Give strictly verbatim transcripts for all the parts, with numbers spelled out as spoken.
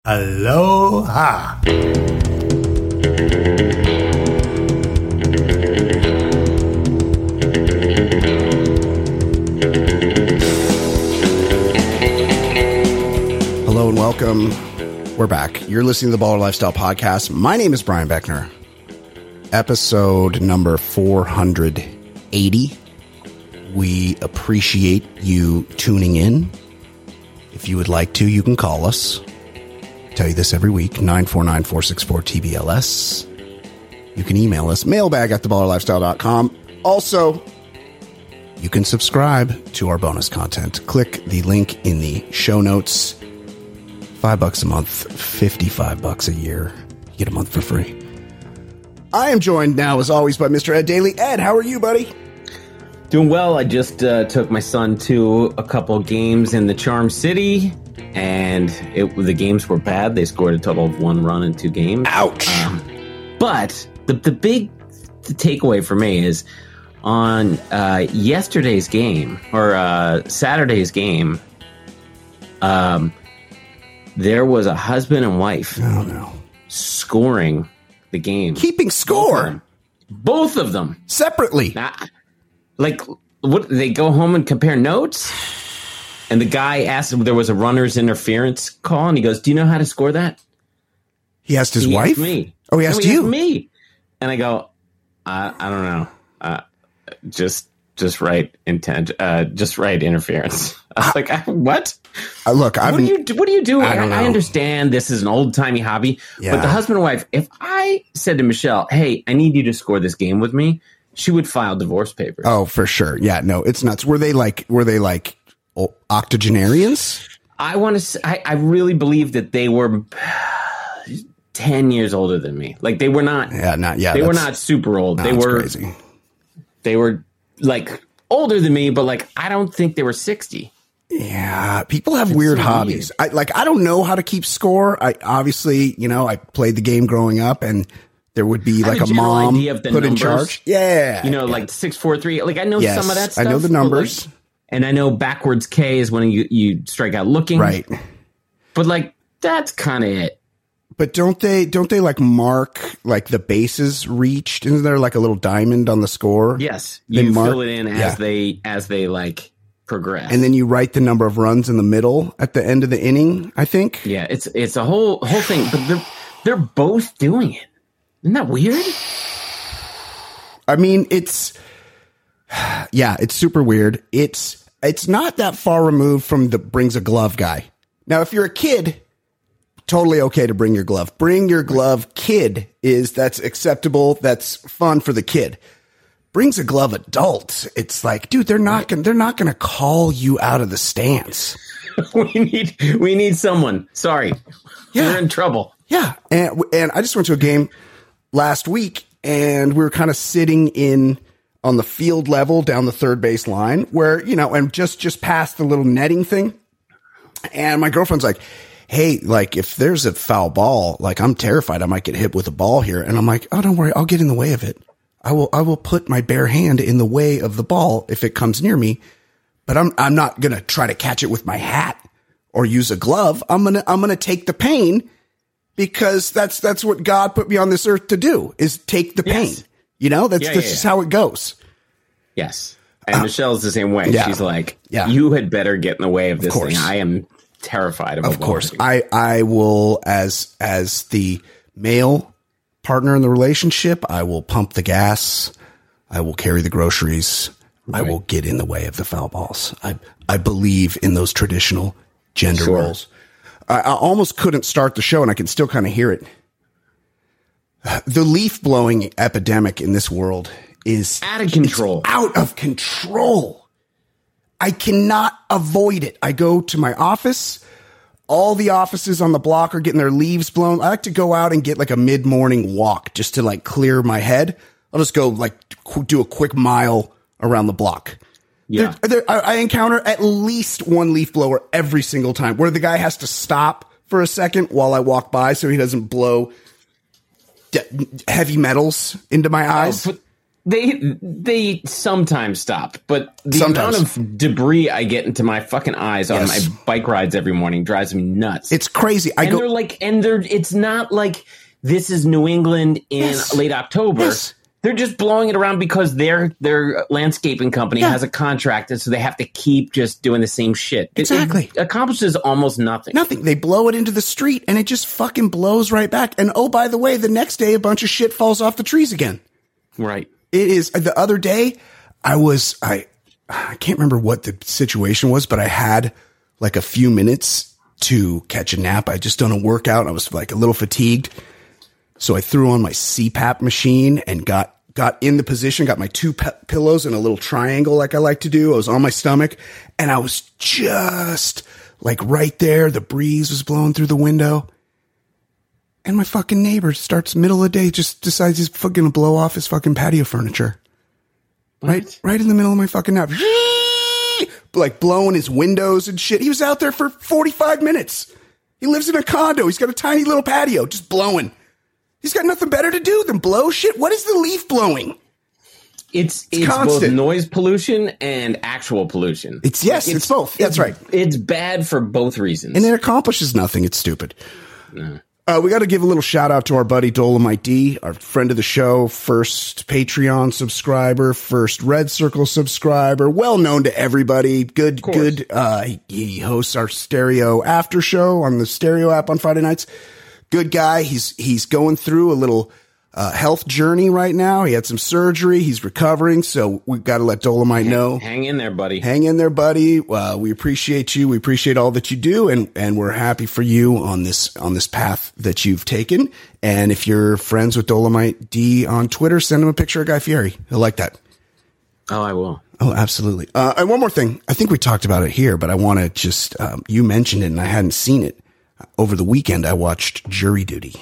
Aloha. Hello and welcome. We're back. You're listening to the Baller Lifestyle Podcast. My name is Brian Beckner. Episode number four hundred eighty. We appreciate you tuning in. If you would like to, you can call us. I tell you this every week, nine four nine, four six four, T B L S. You can email us, mailbag at the baller lifestyle dot com. Also, you can subscribe to our bonus content. Click the link in the show notes. Five bucks a month, fifty-five bucks a year. You get a month for free. I am joined now, as always, by Mister Ed Daly. Ed, how are you, buddy? Doing well. I just uh, took my son to a couple games in the Charm City, and it, the games were bad. They scored a total of one run in two games. Ouch. Um, but the the big the takeaway for me is on uh, yesterday's game, or uh, Saturday's game, um, there was a husband and wife Oh, no. scoring the game. Keeping score. Both of them. Separately. Nah, like, what, they go home and compare notes? And the guy asked him, there was a runner's interference call, and he goes, do you know how to score that? He asked his He wife? asked me. Oh, he asked no, he you? Asked me. And I go, I, I don't know. Uh, just just write intent. Uh, just write interference. I was like, what? Uh, look, I've what do you do? What do you do? I don't know. I understand this is an old timey hobby, Yeah. but the husband and wife. If I said to Michelle, "Hey, I need you to score this game with me," she would file divorce papers. Oh, for sure. Yeah, no, it's nuts. Were they like, were they like oh, octogenarians? I want to. I, I really believe that they were ten years older than me. Like they were not. Yeah, not yeah. They were not super old. No, they it's were. crazy. They were like older than me, but like I don't think they were sixty. Yeah, people have weird so hobbies. I like. I don't know how to keep score. I obviously, you know, I played the game growing up, and there would be I have like a a general mom idea of the put in numbers. charge. Yeah, You know, yeah. like six, four, three. Like I know Yes, some of that I stuff. know the but, like, numbers. and I know backwards K is when you, you strike out looking. Right. But like that's kind of it. But don't they? Don't they like mark like the bases reached? Isn't there like a little diamond on the score? Yes, They you mark- fill it in as yeah. they as they like progress. And then you write the number of runs in the middle at the end of the inning. I think. yeah, it's it's a whole whole thing. But they're they're both doing it. Isn't that weird? I mean, it's yeah, it's super weird. It's it's not that far removed from the brings a glove guy. Now, if you're a kid, totally okay to bring your glove. Bring your glove kid is that's acceptable. That's fun for the kid. Brings a glove adult. It's like, dude, they're not going they're not going to call you out of the stance. we need we need someone. Sorry, Yeah. we're in trouble. Yeah. And and I just went to a game last week, and we were kind of sitting in on the field level down the third base line where, you know, and just just past the little netting thing. And my girlfriend's like, hey, like if there's a foul ball, like I'm terrified I might get hit with a ball here. And I'm like, oh, don't worry, I'll get in the way of it. I will I will put my bare hand in the way of the ball if it comes near me. But I'm I'm not going to try to catch it with my hat or use a glove. I'm going to I'm going to take the pain because that's that's what God put me on this earth to do, is take the pain. Yes. You know, that's Yeah, that's yeah, just yeah. how it goes. Yes. And Michelle's the same way. yeah. She's like, Yeah. you had better get in the way of this course. thing. I am terrified of a Of ball course, hitting. I, I will, as as the male partner in the relationship, I will pump the gas. I will carry the groceries. I Right. will get in the way of the foul balls. I I believe in those traditional gender Sure. roles. I, I almost couldn't start the show, and I can still kind of hear it. The leaf blowing epidemic in this world is Out of control. out of control. I cannot avoid it. I go to my office. All the offices on the block are getting their leaves blown. I like to go out and get like a mid-morning walk just to like clear my head. I'll just go like qu- do a quick mile around the block. Yeah. There, there, I, I encounter at least one leaf blower every single time where the guy has to stop for a second while I walk by so he doesn't blow de- heavy metals into my eyes. But They they sometimes stop, but the Sometimes. amount of debris I get into my fucking eyes on Yes. my bike rides every morning drives me nuts. It's crazy. I and go. they're like, and they're. It's not like this is New England in Yes. late October. Yes. They're just blowing it around because their their landscaping company Yeah. has a contract, and so they have to keep just doing the same shit. It- Exactly. it accomplishes almost nothing. Nothing. They blow it into the street and it just fucking blows right back. And oh, by the way, the next day a bunch of shit falls off the trees again. Right. It is the other day I was, I, I can't remember what the situation was, but I had like a few minutes to catch a nap. I just done a workout. I was like a little fatigued. So I threw on my C PAP machine and got, got in the position, got my two pe- pillows in a little triangle like I like to do. I was on my stomach and I was just like right there. The breeze was blowing through the window. And my fucking neighbor starts middle of the day, just decides he's fucking gonna blow off his fucking patio furniture. Right, right in the middle of my fucking nap. Like blowing his windows and shit. He was out there for forty-five minutes. He lives in a condo. He's got a tiny little patio, just blowing. He's got nothing better to do than blow shit. What is the leaf blowing? It's it's, constant. both noise pollution and actual pollution. It's yes, Like, it's, both. That's it's- right. It's bad for both reasons. And it accomplishes nothing. It's stupid. Uh, we got to give a little shout out to our buddy Dolomite D, our friend of the show, first Patreon subscriber, first Red Circle subscriber, well known to everybody. Good, good. Uh, he, he hosts our stereo after show on the stereo app on Friday nights. Good guy. He's he's going through a little uh, health journey right now. He had some surgery. He's recovering, so we've got to let Dolomite know. Hang in there, buddy. Hang in there, buddy. Uh, we appreciate you. We appreciate all that you do, and and we're happy for you on this on this path that you've taken. And if you're friends with Dolomite D on Twitter, send him a picture of Guy Fieri. He'll like that. Oh, I will. Oh, absolutely. Uh, and one more thing. I think we talked about it here, but I want to just um, you mentioned it, and I hadn't seen it. Over the weekend, I watched Jury Duty.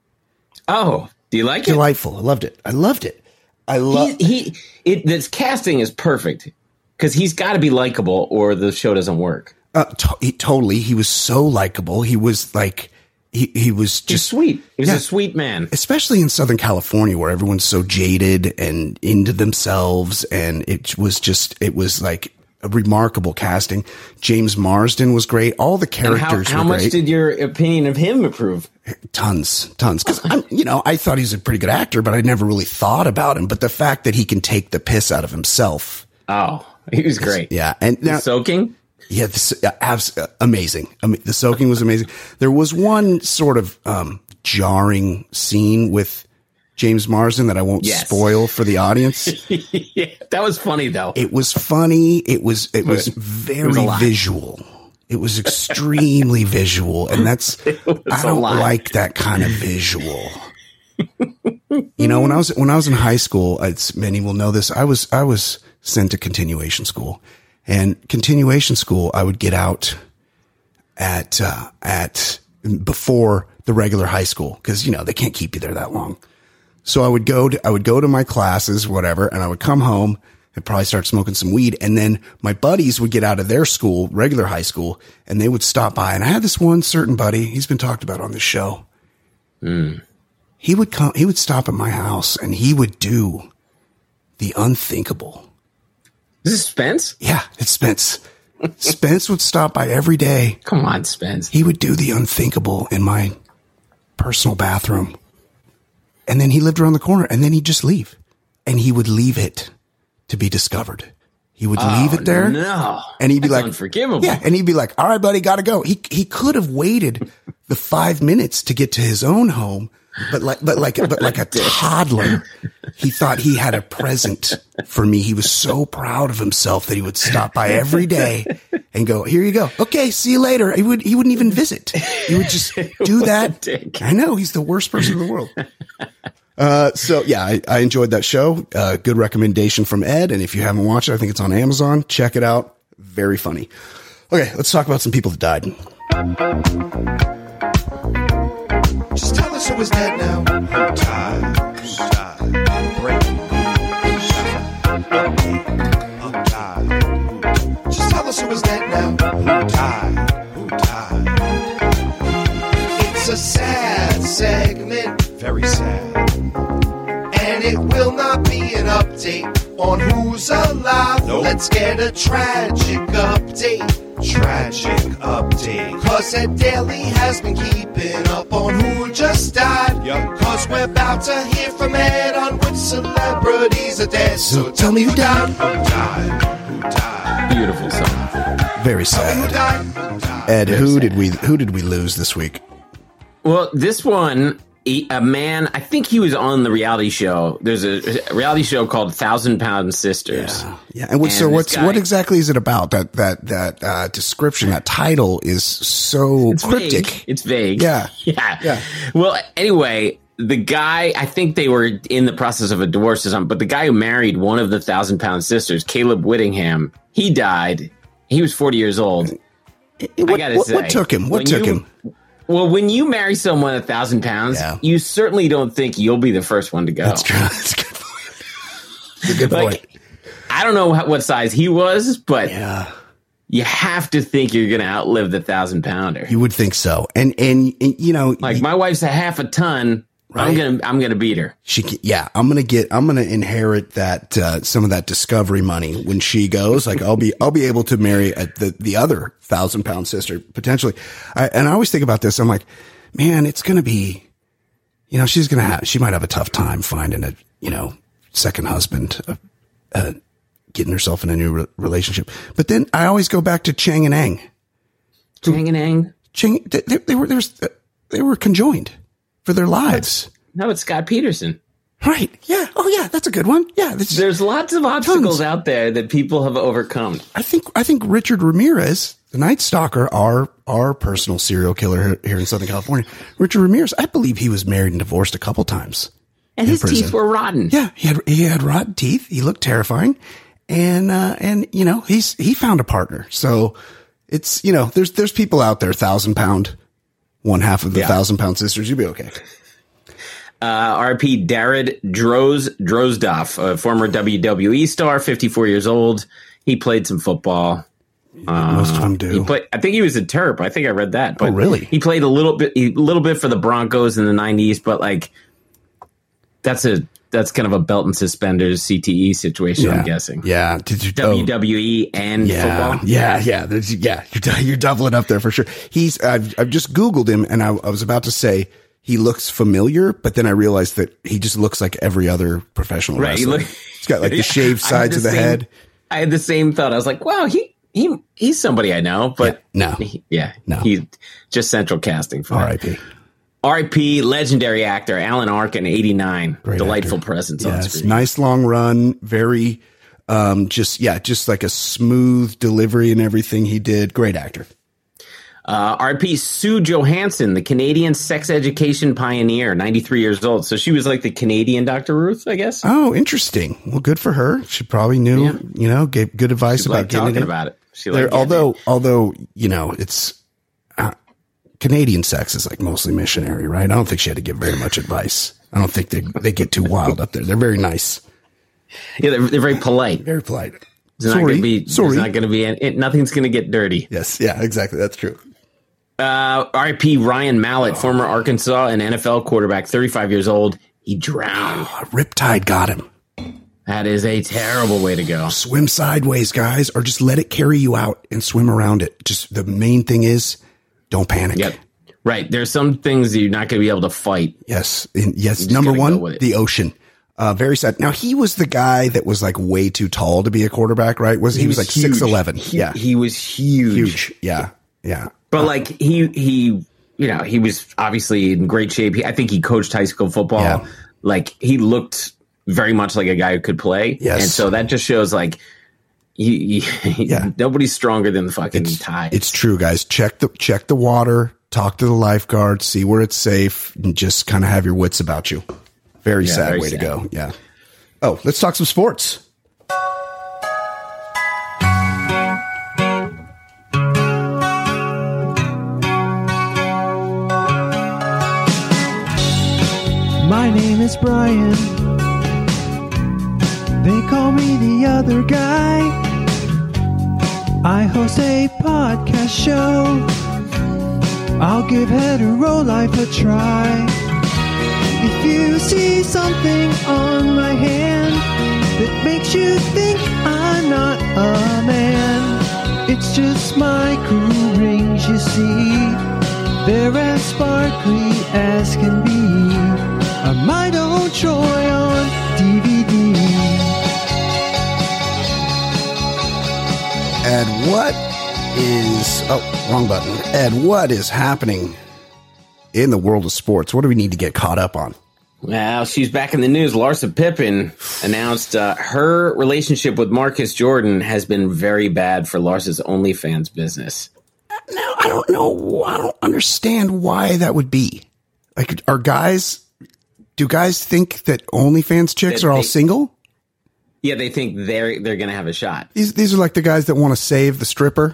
Oh, do you like it? Delightful. I loved it. I loved it. I love. He, he it. This casting is perfect because he's got to be likable, or the show doesn't work. Uh, to- he, totally. He was so likable. He was like, he, he was He's just sweet. He's Yeah. a sweet man. especially in Southern California where everyone's so jaded and into themselves. And it was just, it was like a remarkable casting. James Marsden was great. All the And how characters how were much great. did your opinion of him improve? Tons, tons. Cause I'm, you know, I thought he was a pretty good actor, but I never really thought about him. But the fact that he can take the piss out of himself. Oh, he was great. Yeah. And now, Soaking. Yeah, this, uh, abs- uh, amazing. I mean, the soaking was amazing. There was one sort of um, jarring scene with James Marsden that I won't Yes. spoil for the audience. Yeah, that was funny though. It was funny. It was it was very was a lot. visual. It was extremely visual, and that's I a don't lot. like that kind of visual. You know, when I was when I was in high school, it's, many will know this. I was I was sent to continuation school. And continuation school, I would get out at, uh, at before the regular high school. Cause you know, they can't keep you there that long. So I would go to, I would go to my classes, whatever, and I would come home and probably start smoking some weed. And then my buddies would get out of their school, regular high school, and they would stop by. And I had this one certain buddy, he's been talked about on this show. Mm. He would come, he would stop at my house and he would do the unthinkable. Is this Spence? Yeah, it's Spence. Spence would stop by every day. Come on, Spence. He would do the unthinkable in my personal bathroom. And then he lived around the corner and then he'd just leave. And he would leave it to be discovered. He would leave it there. No. And he'd be That's like, unforgivable. Yeah. And he'd be like, all right, buddy, gotta go. He, he could have waited the five minutes to get to his own home. But like, but like, but like a toddler, he thought he had a present for me. He was so proud of himself that he would stop by every day and go, here you go. Okay. See you later. He would, he wouldn't even visit. He would just do that. Dick. I know he's the worst person in the world. Uh, so yeah, I, I enjoyed that show. Uh, good recommendation from Ed. And if you haven't watched it, I think it's on Amazon. Check it out. Very funny. Okay. Let's talk about some people that died. Just tell us who is dead now. Who died? Who died? Breaking news. Who died? Who- Just tell us who is dead now. Who died? Who died? It's a sad segment. Very sad. And it will not be an update on who's alive. Nope. Let's get a tragic update. Tragic update. Cause Ed Daly has been keeping up on who just died. Yup. Cause we're about to hear from Ed on which celebrities are dead. So tell me who died. Who died? Who died? Beautiful song. Very Tell me who sad. died. Who died. Ed, Very who sad. did we who did we lose this week? Well, this one, he- a man, I think he was on the reality show. There's a, a reality show called Thousand Pound Sisters. Yeah, and what, so And what's this guy- what exactly is it about? That that that uh, description, that title is so It's cryptic. vague. It's vague. Yeah. Yeah. Yeah. Well, anyway, the guy, I think they were in the process of a divorce or something, but the guy who married one of the Thousand Pound Sisters, Caleb Whittingham, he died. He was forty years old. What, I gotta what, say, what took him? What when took you- him? Well, when you marry someone a thousand pounds, Yeah. you certainly don't think you'll be the first one to go. That's true. That's a good point. That's a good point. Like, I don't know what size he was, but Yeah, you have to think you're going to outlive the thousand pounder. you would think so. And and, and you know, Like my wife's a half a ton. Right. I'm gonna I'm gonna beat her. she can, yeah, I'm gonna get I'm gonna inherit that uh, some of that discovery money when she goes. Like I'll be I'll be able to marry a, the the other thousand pound sister potentially. I, and I always think about this. I'm like, man, it's gonna be, you know, she's gonna have she might have a tough time finding a you know second husband, uh, uh, getting herself in a new re- relationship. But then I always go back to Chang and Eng. Chang and Eng. Chang they, they, they were they were they were conjoined for their lives. No, it's Scott Peterson. Right. Yeah. Oh, yeah. That's a good one. Yeah. That's, There's lots of obstacles Tons. out there that people have overcome. I think I think Richard Ramirez, the Night Stalker, our our personal serial killer here, here in Southern California. Richard Ramirez, I believe he was married and divorced a couple times. And in his prison. teeth were rotten. Yeah, he had he had rotten teeth. He looked terrifying, and uh, and you know he's he found a partner. So it's you know there's there's people out there, thousand pound, one half of the Yeah. thousand pound sisters. You'll be okay. Uh, R P Jared Droz Drozdoff, a former W W E star, fifty-four years old. He played some football. Most of them do. He played. I think he was a Terp. I think I read that. But Oh, really? He played a little bit, a little bit for the Broncos in the nineties, but like that's a that's kind of a belt and suspenders C T E situation. yeah. I'm guessing. Yeah. Did you, W oh. W E and Yeah, football. yeah, yeah. There's, yeah, you're, dou- you're doubling up there for sure. He's, I've, I've just Googled him and I, I was about to say he looks familiar, but then I realized that he just looks like every other professional Right. He wrestler. look- He's got like the Yeah, shaved I had sides of the same- head. I had the same thought. I was like, wow, he he he's somebody I know, but Yeah, no. he- yeah, No. he's just central casting for R it. I P R I P legendary actor Alan Arkin, eighty-nine. Great Delightful actor. presence on Yes, screen. nice long run. Very, um, just, yeah, just like a smooth delivery and everything he did. Great actor. Uh, R I P Sue Johansson, the Canadian sex education pioneer, ninety-three years old. So she was like the Canadian Doctor Ruth, I guess. Oh, interesting. Well, good for her. She probably knew, Yeah. you know, gave good advice She about liked getting talking it. about it. She There, liked getting although, it. although you know, it's uh, Canadian sex is like mostly missionary, right? I don't think she had to give very much advice. I don't think they they get too wild up there. They're very nice, Yeah, they're, they're very polite. very polite. There's not Sorry, going to be. sorry. There's not going to be. It, nothing's going to get dirty. Yes, yeah, exactly. That's true. Uh, R I P Ryan Mallett, former Arkansas and N F L quarterback, thirty-five years old. He drowned. A riptide got him. That is a terrible way to go. Swim sideways, guys, or just let it carry you out and swim around it. Just the main thing is, don't panic. Yep. Right. There's some things that you're not going to be able to fight. Yes, and yes. just Number gotta one, go with it. the ocean. Uh, very sad. Now he was the guy that was like way too tall to be a quarterback, right? Was he, was, like huge. six eleven? He, Yeah, He was huge. huge. Yeah, yeah. But like he he you know, he was obviously in great shape. He, I think he coached high school football. Yeah. Like he looked very much like a guy who could play. Yes. And so that just shows like he, he, Yeah. nobody's stronger than the fucking It's, tide. it's true, guys. Check the check the water. Talk to the lifeguard. See where it's safe, and just kind of have your wits about you. Very Yeah, sad very way to sad. go. Yeah. Oh, let's talk some sports. My name is Brian. They call me the other guy. I host a podcast show. I'll give hetero life a try. If you see something on my hand that makes you think I'm not a man? It's just my cool rings, you see. They're as sparkly as can be. I might own Troy on D V D. Ed, what is... Oh, wrong button. Ed, what is happening in the world of sports? What do we need to get caught up on? Well, she's back in the news. Larsa Pippen announced uh, her relationship with Marcus Jordan has been very bad for Larsa's OnlyFans business. Now, I don't know. I don't understand why that would be. Like, are guys... Do guys think that OnlyFans chicks They- are all they- single? Yeah, they think they're they're going to have a shot. These these are like the guys that want to save the stripper.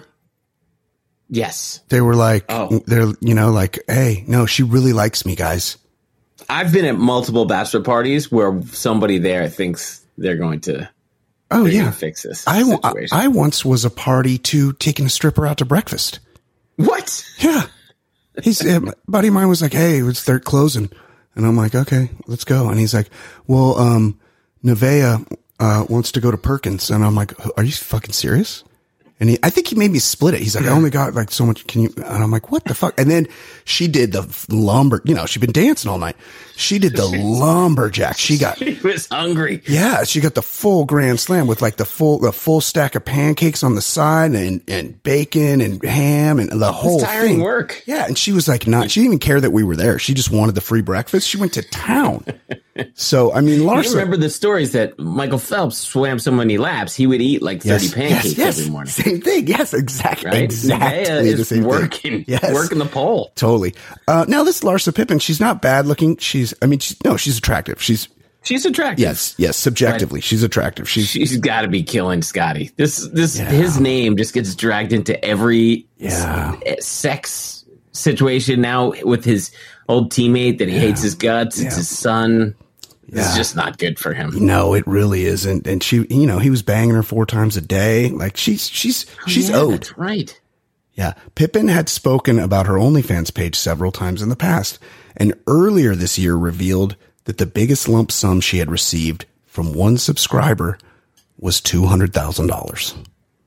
Yes. They were like, Oh. they're, you know, like, hey, no, she really likes me, guys. I've been at multiple bachelor parties where somebody there thinks they're going to, Oh, they're yeah. going to fix this I, I, situation. I once was a party to taking a stripper out to breakfast. what? Yeah. He's, a buddy of mine was like, hey, it's they're closing. And I'm like, okay, let's go. And he's like, well, um, Nevaeh, uh, wants to go to Perkins. And I'm like, are you fucking serious? And he, I think he made me split it. He's like, I only got like so much. Can you? And I'm like, what the fuck? And then she did the lumber, you know, she'd been dancing all night. She did the lumberjack. She got, He was hungry. yeah, she got the full grand slam with like the full, the full stack of pancakes on the side and, and bacon and ham and the whole tiring thing. work. Yeah. And she was like, not, she didn't even care that we were there. She just wanted the free breakfast. She went to town. So, I mean, You Larsa. remember the stories that Michael Phelps swam so many laps, he would eat like thirty Yes, pancakes yes, yes. every morning. Same thing. Yes, exactly. Right? Exactly Nevaeh the is same working, thing. Yes. working the pole. Totally. Uh, now this Larsa Pippen, she's not bad looking. She's, I mean, she's, no, she's attractive. She's, She's attractive. yes, yes, subjectively, she's attractive. She's, She's got to be killing Scotty. This, this, Yeah. his name just gets dragged into every Yeah. s- sex situation now with his old teammate that he hates his guts. It's Yeah. his son. It's Yeah. just not good for him. no, it really isn't. And she, you know, he was banging her four times a day. Like she's, she's, she's Yeah, owed. That's right. Yeah. Pippen had spoken about her OnlyFans page several times in the past, and earlier this year revealed that the biggest lump sum she had received from one subscriber was two hundred thousand dollars.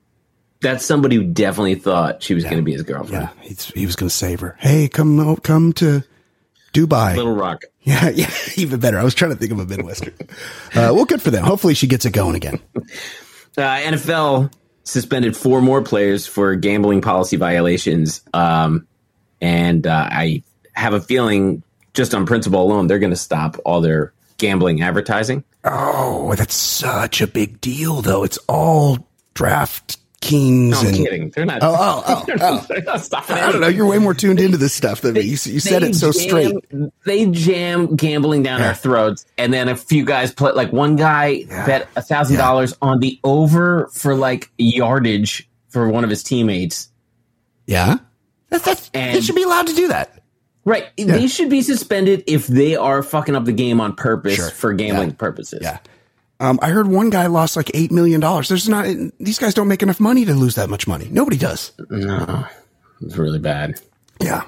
That's somebody who definitely thought she was going to be his girlfriend. Yeah. He's, he was going to save her. Hey, come, o- come to Dubai. Little Rock. Yeah. Yeah. Even better. I was trying to think of a Midwestern. Uh, well, good for them. Hopefully she gets it going again. Uh, N F L suspended four more players for gambling policy violations. Um, and uh, I have a feeling, just on principle alone, they're going to stop all their gambling advertising. Oh, that's such a big deal, though. It's all draft kings. No, I'm and kidding. They're not. Oh, oh, oh, they're oh. not, they're not stopping I don't know. anything. You're way more tuned into this stuff than me. You, you said They it so jam- straight. They jam gambling down Yeah. our throats, and then a few guys play. Like one guy Yeah. bet a thousand dollars on the over for like yardage for one of his teammates. Yeah. That's, that's, they And- should be allowed to do that. Right, they should be suspended if they are fucking up the game on purpose Sure. for gambling Yeah. purposes. Yeah. Um, I heard one guy lost like eight million dollars. There's not, these guys don't make enough money to lose that much money. Nobody does. No, it's really bad. Yeah.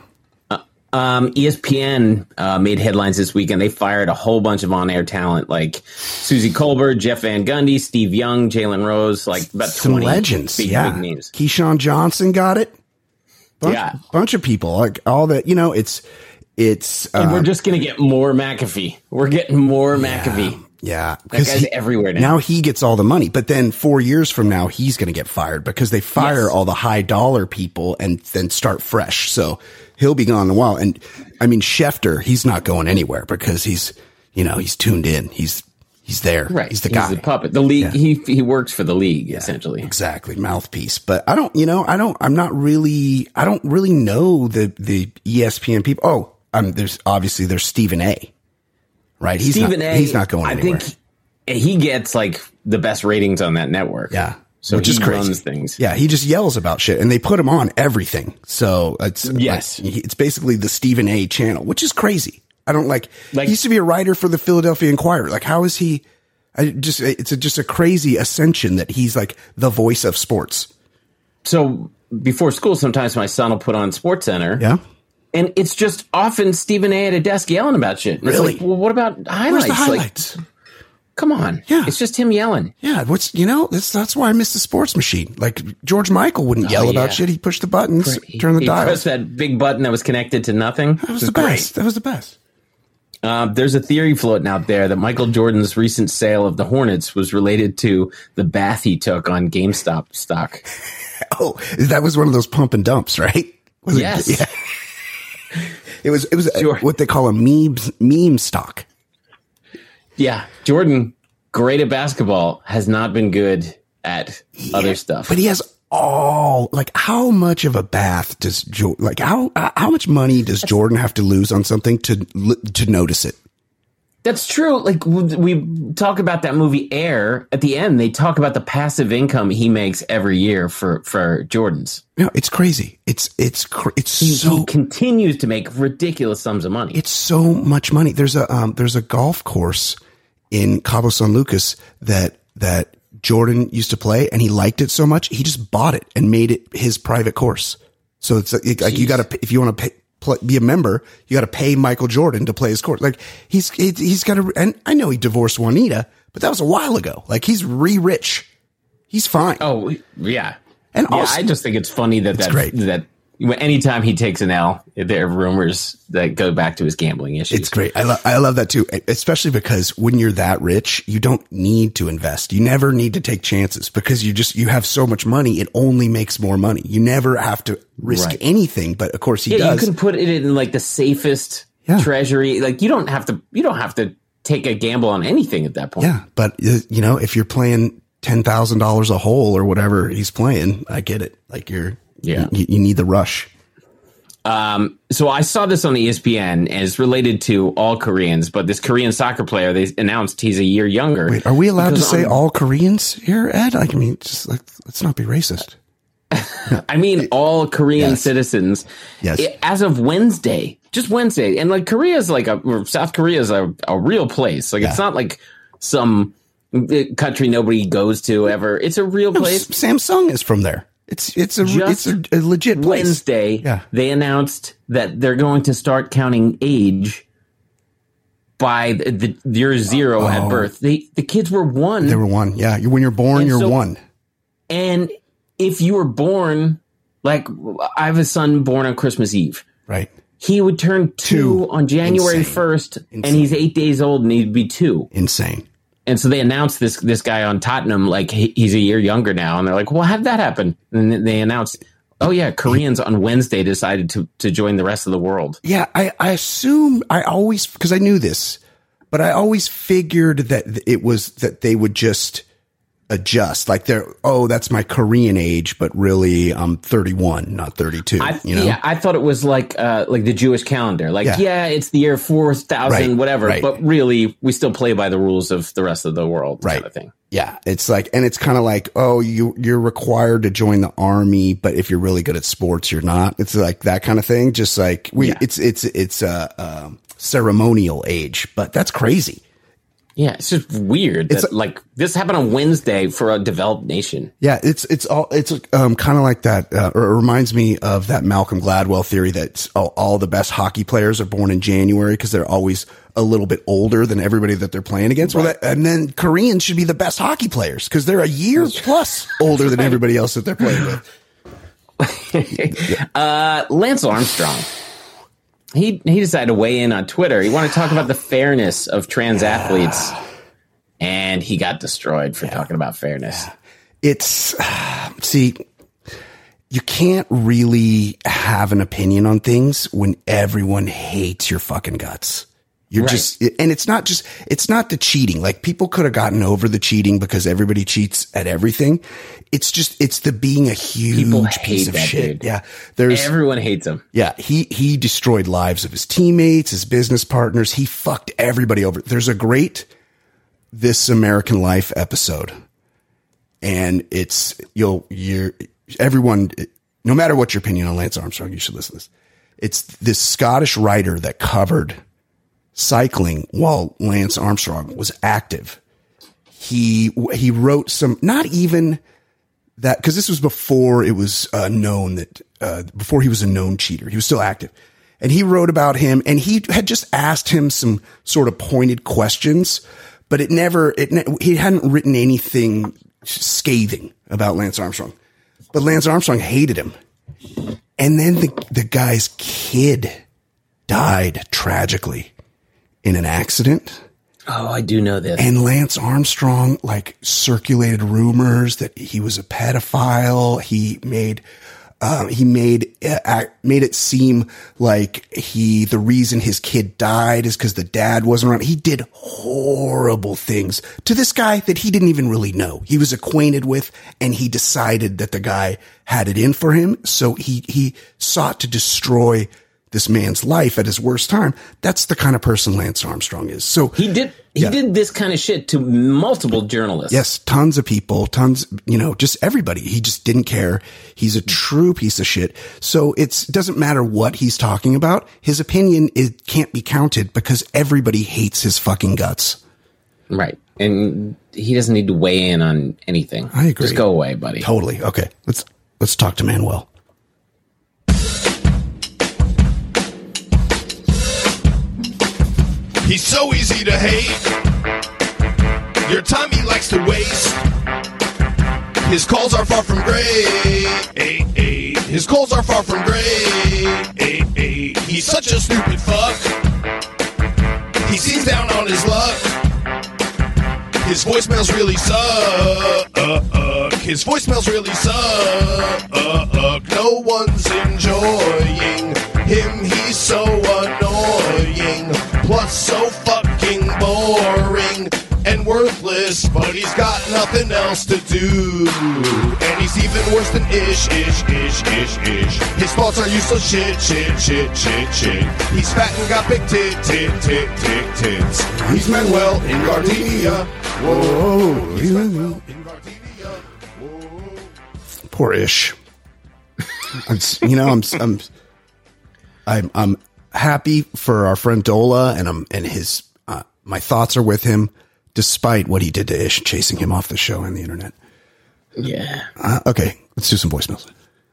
Um, E S P N uh, made headlines this week, and they fired a whole bunch of on-air talent like Susie Colbert, Jeff Van Gundy, Steve Young, Jalen Rose, like about Some twenty legends. big, yeah. big names. Keyshawn Johnson got it. Bunch, Yeah. Bunch of people. Like all that, you know, it's, it's, And we're um, just gonna get more McAfee. We're getting more McAfee. yeah. That 'cause guy's he- everywhere now. Now he gets all the money, but then four years from now, he's going to get fired because they fire Yes. all the high dollar people and then start fresh. So he'll be gone in a while. And I mean, Schefter, he's not going anywhere because he's, you know, he's tuned in. He's, he's there. Right, He's the guy. He's the puppet. The league. He he works for the league essentially. Exactly. Mouthpiece. But I don't, you know, I don't, I'm not really, I don't really know the, the E S P N people. Oh, um, there's obviously there's Stephen A. Right. He's Stephen not, A. he's not going I anywhere. think he gets like the best ratings on that network. Yeah. So Which he is crazy. runs things. Yeah, he just yells about shit, and they put him on everything. So it's Yes. like, it's basically the Stephen A. channel, which is crazy. I don't like. Like- he used to be a writer for the Philadelphia Inquirer. Like, how is he? I just it's a, just a crazy ascension that he's like the voice of sports. So before school, sometimes my son will put on SportsCenter. Yeah, And it's just often Stephen A. at a desk yelling about shit. And it's Really? like, well, what about highlights? Where's the Like, highlights? come on. Yeah. It's just him yelling. Yeah, what's you know that's that's why I miss the sports machine. Like George Michael wouldn't yell yeah. about shit. He pushed the buttons, turn the he dials. pressed that big button that was connected to nothing. That was the best. That was the best. Um, there's a theory floating out there that Michael Jordan's recent sale of the Hornets was related to the bath he took on GameStop stock. Oh, that was one of those pump and dumps, right? Was Yes. It, yeah. it was. It was Sure. what they call a meme meme stock. Yeah, Jordan, great at basketball, has not been good at Yeah, other stuff. but he has all like how much of a bath does jo- like how how much money does Jordan have to lose on something to to notice it? That's true. Like we talk about that movie Air. At the end, they talk about the passive income he makes every year for for Jordans. No, it's crazy. It's it's cr- it's He, so he continues to make ridiculous sums of money. it's so much money. There's a um there's a golf course in Cabo San Lucas that that Jordan used to play, and he liked it so much he just bought it and made it his private course. So it's like, like you got to if you want to pay. Play, be a member, you got to pay Michael Jordan to play his course. Like he's he, he's got to, and I know he divorced Juanita, but that was a while ago. Like he's re-rich, he's fine. Oh yeah, And yeah. also- I just think it's funny that It's that great. that anytime he takes an L, there are rumors that go back to his gambling issues. It's great. I love I love that too, especially because when you're that rich, you don't need to invest. You never need to take chances because you just you have so much money. It only makes more money. You never have to risk Right. anything. But of course, he Yeah, does. you can put it in like the safest Yeah. treasury. Like you don't have to. You don't have to take a gamble on anything at that point. Yeah, but uh, you know, if you're playing ten thousand dollars a hole or whatever he's playing, I get it. Like you're, Yeah. you, you need the rush. Um, so I saw this on E S P N, and it's related to all Koreans, but this Korean soccer player, they announced he's a year younger. Wait, are we allowed to Because say on- all Koreans here, Ed? I mean, just like let's not be racist. I mean, all Korean Yes. citizens. Yes. I- As of Wednesday, just Wednesday, and like Korea's like a or South Korea is a, a real place. Like it's Yeah. not like some uh, country nobody goes to ever. It's a real No, place. S- Samsung is from there. It's it's a Just it's a, a legit place. Wednesday, Yeah. they announced that they're going to start counting age by the, the year zero at Oh. birth. They, the kids were one, They were one. Yeah, you, when you're born, And you're so- one. and if you were born, like I have a son born on Christmas Eve, Right. he would turn two, Two. on January Insane. first, and Insane. he's eight days old, and he'd be two. Insane. And so they announced this this guy on Tottenham, like he, he's a year younger now, and they're like, "Well, how did that happen?" And then they announced, "Oh yeah, Koreans on Wednesday decided to to join the rest of the world." Yeah, I, I assume I always because I knew this, but I always figured that it was that they would just adjust. Like they're oh, that's my Korean age, but really I'm thirty-one, not thirty-two. I, you know? Yeah, I thought it was like uh, like the Jewish calendar. Like, Yeah. yeah, it's the year four thousand, Right, whatever. right. But really, we still play by the rules of the rest of the world, Right. kind of thing. Yeah, it's like, and it's kind of like, oh, you you're required to join the army, but if you're really good at sports, you're not. It's like that kind of thing. Just like we, Yeah. it's it's it's a um, ceremonial age, but that's crazy. Yeah, it's just weird It's that like this happened on Wednesday for a developed nation. Yeah, it's it's all it's um, kind of like that. Uh, or it reminds me of that Malcolm Gladwell theory that all, all the best hockey players are born in January because they're always a little bit older than everybody that they're playing against. Well, that, and then Koreans should be the best hockey players because they're a year plus older than everybody else that they're playing with. Uh, Lance Armstrong. He he decided to weigh in on Twitter. He wanted to talk about the fairness of trans athletes, and he got destroyed for talking about fairness. It's see, you can't really have an opinion on things when everyone hates your fucking guts. You're Right. just, and it's not just, it's not the cheating. Like people could have gotten over the cheating because everybody cheats at everything. It's just, it's the being a People huge piece hate of that shit. dude. Yeah. There's, Everyone hates him. yeah, he, he destroyed lives of his teammates, his business partners. He fucked everybody over. There's a great This American Life episode, and it's, you'll, you're, everyone, no matter what your opinion on Lance Armstrong, you should listen to this. It's this Scottish writer that covered cycling while Lance Armstrong was active. He, he wrote some, not even that, because this was before it was uh, known that, uh, before he was a known cheater. He was still active. And he wrote about him, and he had just asked him some sort of pointed questions, but it never, it, ne- he hadn't written anything scathing about Lance Armstrong. But Lance Armstrong hated him. And then the, the guy's kid died tragically in an accident. Oh, I do know this. And Lance Armstrong, like, circulated rumors that he was a pedophile. He made, um, he made, uh, made it seem like he, the reason his kid died is because the dad wasn't around. He did horrible things to this guy that he didn't even really know. He was acquainted with, and he decided that the guy had it in for him. So he, he sought to destroy this man's life at his worst time. That's the kind of person Lance Armstrong is. So he did, he yeah. did this kind of shit to multiple journalists. Yes. Tons of people, tons, you know, just everybody. He just didn't care. He's a true piece of shit. So it's, it doesn't matter what he's talking about. His opinion, it can't be counted because everybody hates his fucking guts. Right. And he doesn't need to weigh in on anything. I agree. Just go away, buddy. Totally. Okay. Let's, let's talk to Manuel. He's so easy to hate. Your time he likes to waste. His calls are far from great. His calls are far from great. He's such a stupid fuck. He seems down on his luck. His voicemails really suck. His voicemails really suck. No one's enjoying him. He's so annoying. Plus so fucking boring and worthless, but he's got nothing else to do. And he's even worse than ish, ish, ish, ish, ish. His thoughts are useless shit, shit, shit, shit, shit. He's fat and got big tit, tit, tit, tit, tits. He's Manuel in Gardenia. Whoa, he's Manuel in Gardenia. Whoa. Poor Ish. I'm, you know, I'm, I'm, I'm, I'm happy for our friend Dola, and I'm, and his, uh, my thoughts are with him, despite what he did to Ish, chasing him off the show and the internet. Yeah. Uh, okay, let's do some voicemails.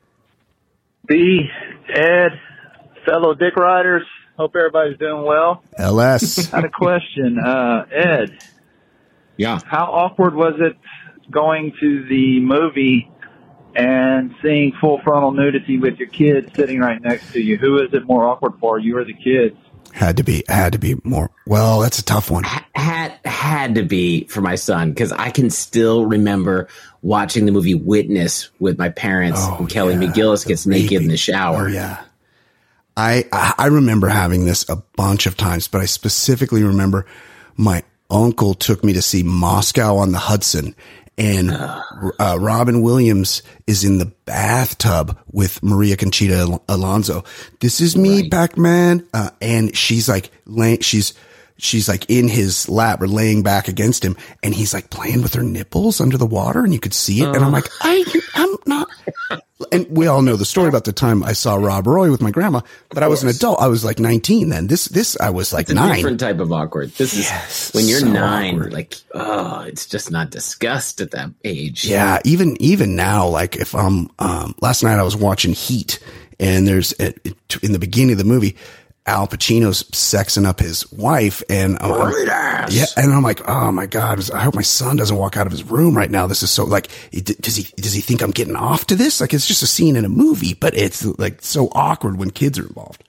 B, Ed, fellow Dick Riders, hope everybody's doing well. L S. I had a question. Uh, Ed. Yeah. How awkward was it going to the movie and seeing full frontal nudity with your kids sitting right next to you? Who is it more awkward for, you or the kids? Had to be, had to be more. Well, that's a tough one. Had had to be for my son, because I can still remember watching the movie Witness with my parents, Oh, and Kelly yeah, McGillis the gets naked in raping. the shower. Oh, yeah. I, I I remember having this a bunch of times, but I specifically remember my uncle took me to see Moscow on the Hudson, and uh, Robin Williams is in the bathtub with Maria Conchita Al- Alonso. This is me, Right. Pac-Man. Uh, and she's like, lay- she's, she's like in his lap or laying back against him, and he's like playing with her nipples under the water, and you could see it. And I'm like, I, I'm not. And we all know the story about the time I saw Rob Roy with my grandma, but I was an adult. I was like nineteen then. This, this, I was like It's a nine. different type of awkward. This Yes, is when you're so nine, awkward. like, oh, it's just not discussed at that age. Yeah, even even now, like if I'm um last night I was watching Heat, and there's a, in the beginning of the movie, Al Pacino's sexing up his wife, and I'm, I'm- yeah, and I'm like, oh my god, I hope my son doesn't walk out of his room right now. This is so like, does he does he think I'm getting off to this? Like it's just a scene in a movie, but it's like so awkward when kids are involved.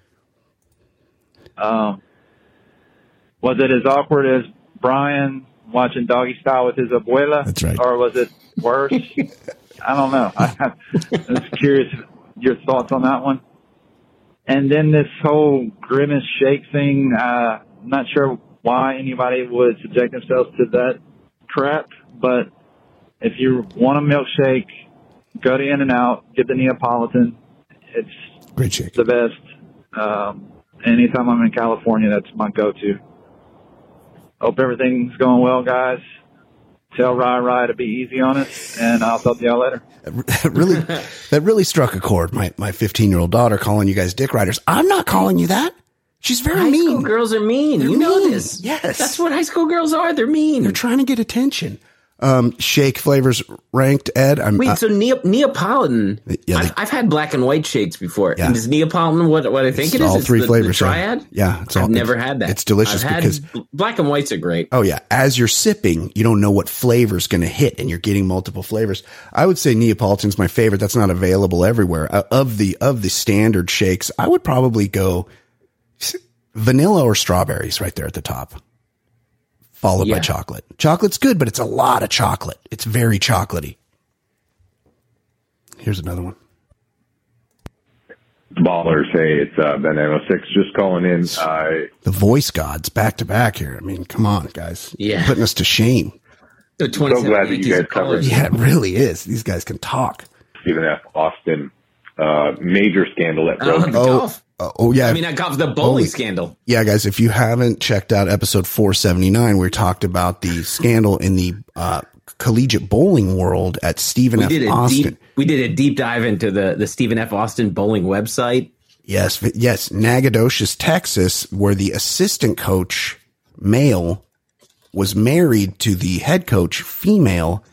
Um, was it as awkward as Brian watching Doggy Style with his abuela? That's right. Or was it worse? I don't know. I, I was curious your thoughts on that one. And then this whole Grimace Shake thing, uh, I'm not sure why anybody would subject themselves to that crap, but if you want a milkshake, go to In-N-Out, get the Neapolitan. It's Great shake. the best. Um, anytime I'm in California, that's my go-to. Hope everything's going well, guys. Tell Rai Rai to be easy on us, and I'll talk to y'all later. That really, that really struck a chord. My my fifteen year old daughter calling you guys dick riders. I'm not calling you that. She's very High mean. school girls are mean. They're you know mean. this. Yes. That's what high school girls are. They're mean. They're trying to get attention. Um, shake flavors ranked, Ed. I'm, Wait, uh, so Neo- Neapolitan? Yeah, I've, they- I've had black and white shakes before. Yeah. And is Neapolitan what what I think it's it is? all It's three the, flavors. The yeah. triad. Yeah, it's all. I've never it's, had that. It's delicious I've had because bl- black and whites are great. oh yeah, as you're sipping, you don't know what flavor's going to hit, and you're getting multiple flavors. I would say Neapolitan's my favorite. That's not available everywhere. Uh, of the of the standard shakes, I would probably go vanilla or strawberries right there at the top, followed Yeah. by chocolate. Chocolate's good, but it's a lot of chocolate. It's very chocolatey. Here's another one. Ballers, hey, it's uh, Ben nine oh six just calling in. Uh, The voice gods back to back here. I mean, come on, guys. Yeah. Putting us to shame. The so glad that you guys covered Yeah, it really is. These guys can talk. Stephen F. Austin uh, major scandal that broke. Oh, the Oh, golf. oh, oh, yeah. I mean, I golf the bowling Bowling. scandal. Yeah, guys, if you haven't checked out episode four seventy-nine, where we talked about the scandal in the uh, collegiate bowling world at Stephen We F. did a Austin. deep we did a deep dive into the the Stephen F. Austin bowling website. Yes, v- yes, Nacogdoches, Texas, where the assistant coach, male, was married to the head coach, female,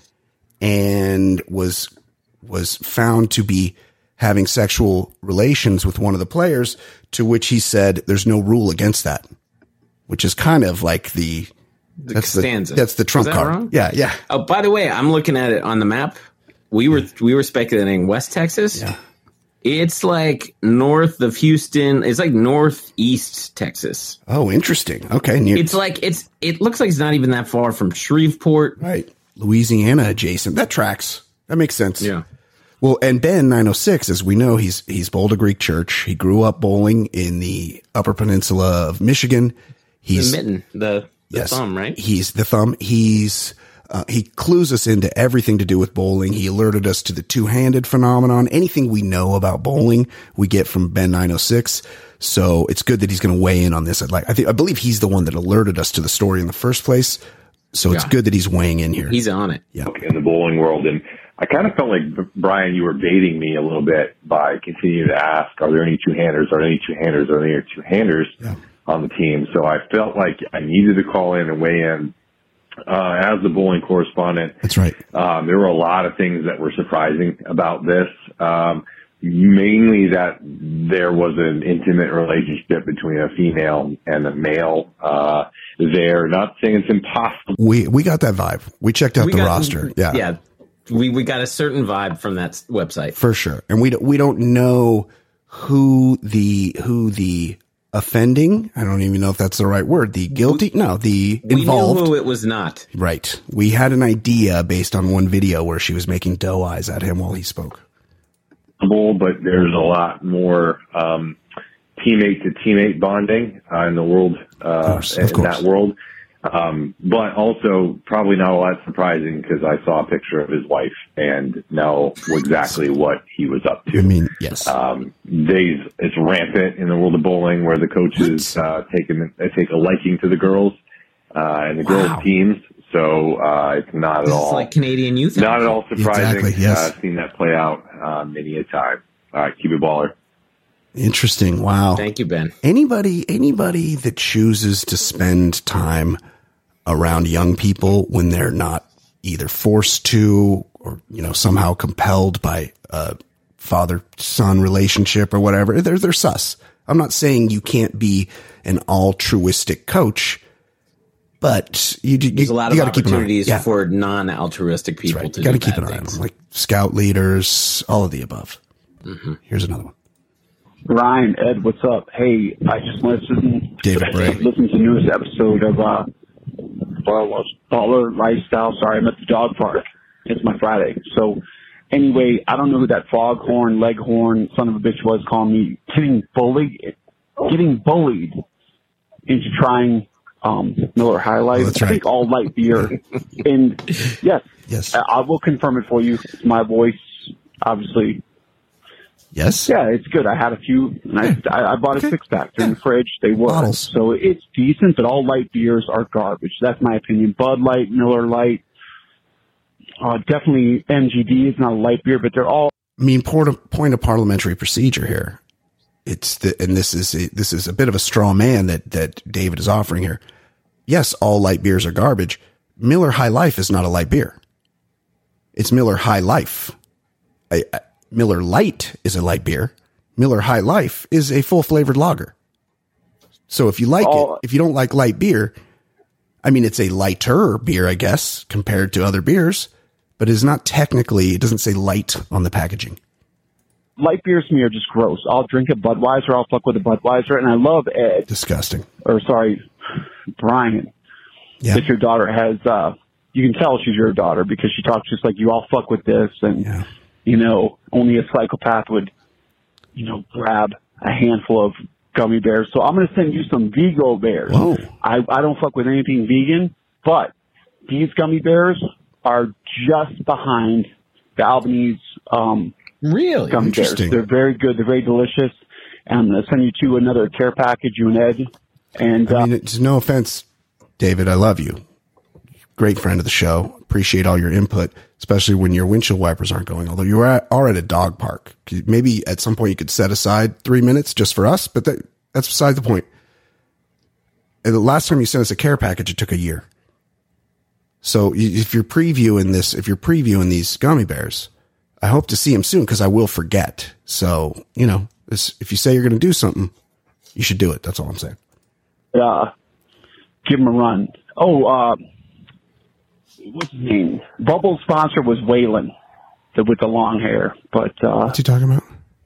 and was was found to be having sexual relations with one of the players, to which he said there's no rule against that, which is kind of like the The that's Costanza. the that's the trump Is that card. wrong? Yeah, yeah. Oh, by the way, I'm looking at it on the map. We were we were speculating West Texas. Yeah. It's like north of Houston. It's like northeast Texas. Oh, interesting. Okay, near, It's like it's it looks like it's not even that far from Shreveport. right. Louisiana adjacent. That tracks. That makes sense. Yeah. Well, and Ben nine oh six, as we know, he's he's bowled a Greek church. He grew up bowling in the Upper Peninsula of Michigan. He's The mitten, the, the yes, thumb, right? He's the thumb. He's uh, he clues us into everything to do with bowling. He alerted us to the two-handed phenomenon. Anything we know about bowling, we get from Ben nine oh six. So it's good that he's going to weigh in on this. I'd like, I think, I believe he's the one that alerted us to the story in the first place. So it's Yeah. good that he's weighing in here. He's on it. yeah. in the bowling world. And I kind of felt like, Brian, you were baiting me a little bit by continuing to ask, are there any two-handers? Are there any two-handers? Are there any two-handers Yeah. on the team? So I felt like I needed to call in and weigh in. Uh, as the bowling correspondent, That's right. um, there were a lot of things that were surprising about this. Um, mainly that there was an intimate relationship between a female and a male uh, there. Not saying it's impossible. We we got that vibe. We checked out We the got- roster. Yeah. Yeah. We we got a certain vibe from that s- website. For sure. And we don't, we don't know who the, who the offending, I don't even know if that's the right word, the guilty, no, the We involved. knew who it was not. Right. We had an idea based on one video where she was making doe eyes at him while he spoke. But there's a lot more um, teammate to teammate bonding uh, in the world, uh, course, of in course. that world. Um, but also probably not all that surprising because I saw a picture of his wife and know exactly what he was up to. I mean, yes. Um, they, it's rampant in the world of bowling where the coaches uh, take, an, they take a liking to the girls uh, and the Wow. girls teams. So uh, it's not at This is all like Canadian youth. not at all surprising. Exactly, yes. Uh, I've seen that play out uh, many a time. All right, keep it baller. Interesting. Wow. Thank you, Ben. Anybody, anybody that chooses to spend time around young people when they're not either forced to or, you know, somehow compelled by a father-son relationship or whatever, they're, they're sus. I'm not saying you can't be an altruistic coach, but you, you, There's a lot you of gotta keep an eye- opportunities yeah, for non-altruistic that's people right. to You got to do keep bad an eye on things. them, like scout leaders, all of the above. Mm-hmm. Here's another one. Ryan, Ed, what's up? Hey, I just listened, David Bray. listened to the newest episode of uh, Baller Baller Lifestyle. Sorry, I'm at the dog park. It's my Friday. So, anyway, I don't know who that foghorn, leghorn, son of a bitch was calling me. Getting bullied, getting bullied into trying um, Miller High Life. Oh, that's I right. think all light beer. And yes, Yes. I, I will confirm it for you. It's my voice, obviously. Yes. Yeah, it's good. I had a few, and I, I, I bought a Okay. six pack. They're in the fridge. They were. Bottles. So it's decent, but all light beers are garbage. That's my opinion. Bud Light, Miller Light, uh, definitely M G D is not a light beer, but they're all. I mean, point of, point of parliamentary procedure here. It's the, and this is a, this is a bit of a straw man that that David is offering here. Yes, all light beers are garbage. Miller High Life is not a light beer. It's Miller High Life. A, a, Miller Lite is a light beer. Miller High Life is a full flavored lager. So if you like Oh. it, if you don't like light beer, I mean, it's a lighter beer, I guess, compared to other beers, but it's not technically, it doesn't say light on the packaging. Light beers to me are just gross. I'll drink a Budweiser. I'll fuck with a Budweiser. And I love Ed, Disgusting. or sorry, Brian. Yeah. If your daughter has, uh, you can tell she's your daughter because she talks just like you. I'll fuck with this. And, Yeah. you know, only a psychopath would, you know, grab a handful of gummy bears. So I'm going to send you some Vigo bears. Whoa. I, I don't fuck with anything vegan, but these gummy bears are just behind the Albanese um, Really? gummy bears. Interesting. They're very good. They're very delicious. And I'm going to send you to another care package, you and Ed. And I uh, mean, it's no offense, David. I love you. Great friend of the show. Appreciate all your input, especially when your windshield wipers aren't going. Although you are at, are at a dog park, maybe at some point you could set aside three minutes just for us. But that, that's beside the point. And the last time you sent us a care package, it took a year. So if you're previewing this, if you're previewing these gummy bears, I hope to see them soon because I will forget. So you know, this, if you say you're going to do something, you should do it. That's all I'm saying. uh, give them a run. Oh, uh, what's his name? Bubble's sponsor was Waylon, the, with the long hair. But uh, What's he talking about?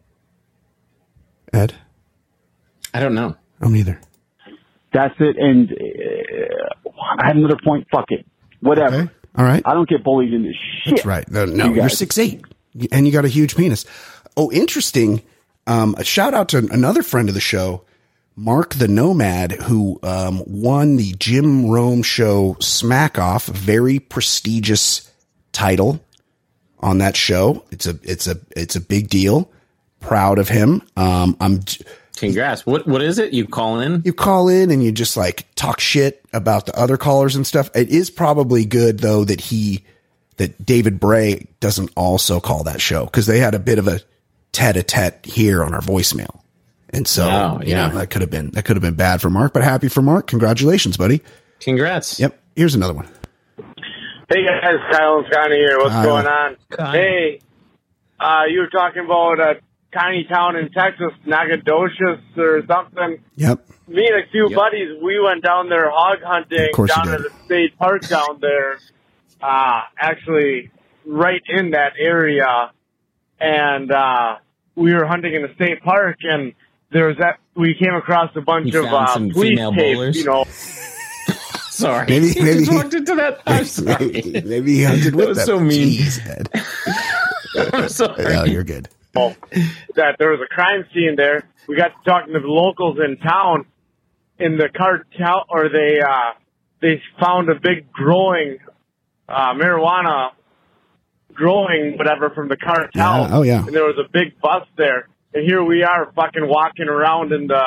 Ed? I don't know. Oh, neither. that's it. And uh, I had another point. Fuck it. Whatever. Okay. All right. I don't get bullied into shit. That's right. No, no You you're guys. six eight, and you got a huge penis. Oh, interesting. Um, a shout out to another friend of the show, Mark the Nomad, who um, won the Jim Rome Show Smack Off, very prestigious title on that show. It's a it's a it's a big deal. Proud of him. Um, I'm. Congrats. What What is it? You call in? You call in and you just like talk shit about the other callers and stuff. It is probably good though that he that David Bray doesn't also call that show because they had a bit of a tete-a-tete here on our voicemail. And so, Oh, you yeah. know, that could have been, that could have been bad for Mark, but happy for Mark. Congratulations, buddy. Congrats. Yep. Here's another one. Hey guys, Kyle and Scotty here. What's Kyle. going on? Kyle. Hey, uh, you were talking about a tiny town in Texas, Nacogdoches or something. Yep. Me and a few Yep. buddies, we went down there hog hunting Of course you down at did. the state park down there. Uh, actually, right in that area, and uh, we were hunting in the state park, and there was that we came across a bunch You of found uh, some police female tapes, bowlers? you know. Sorry. Maybe- You maybe- just walked into that. I'm sorry. Maybe, maybe he hunted with That was them. so mean. Jeez, Ed. I'm sorry. Yeah, you're good. that there was a crime scene there. We got to talking to the locals in town in the cartel, or they uh, they found a big growing uh, marijuana growing whatever from the cartel. Yeah. Oh, yeah. And there was a big bust there. And here we are fucking walking around in the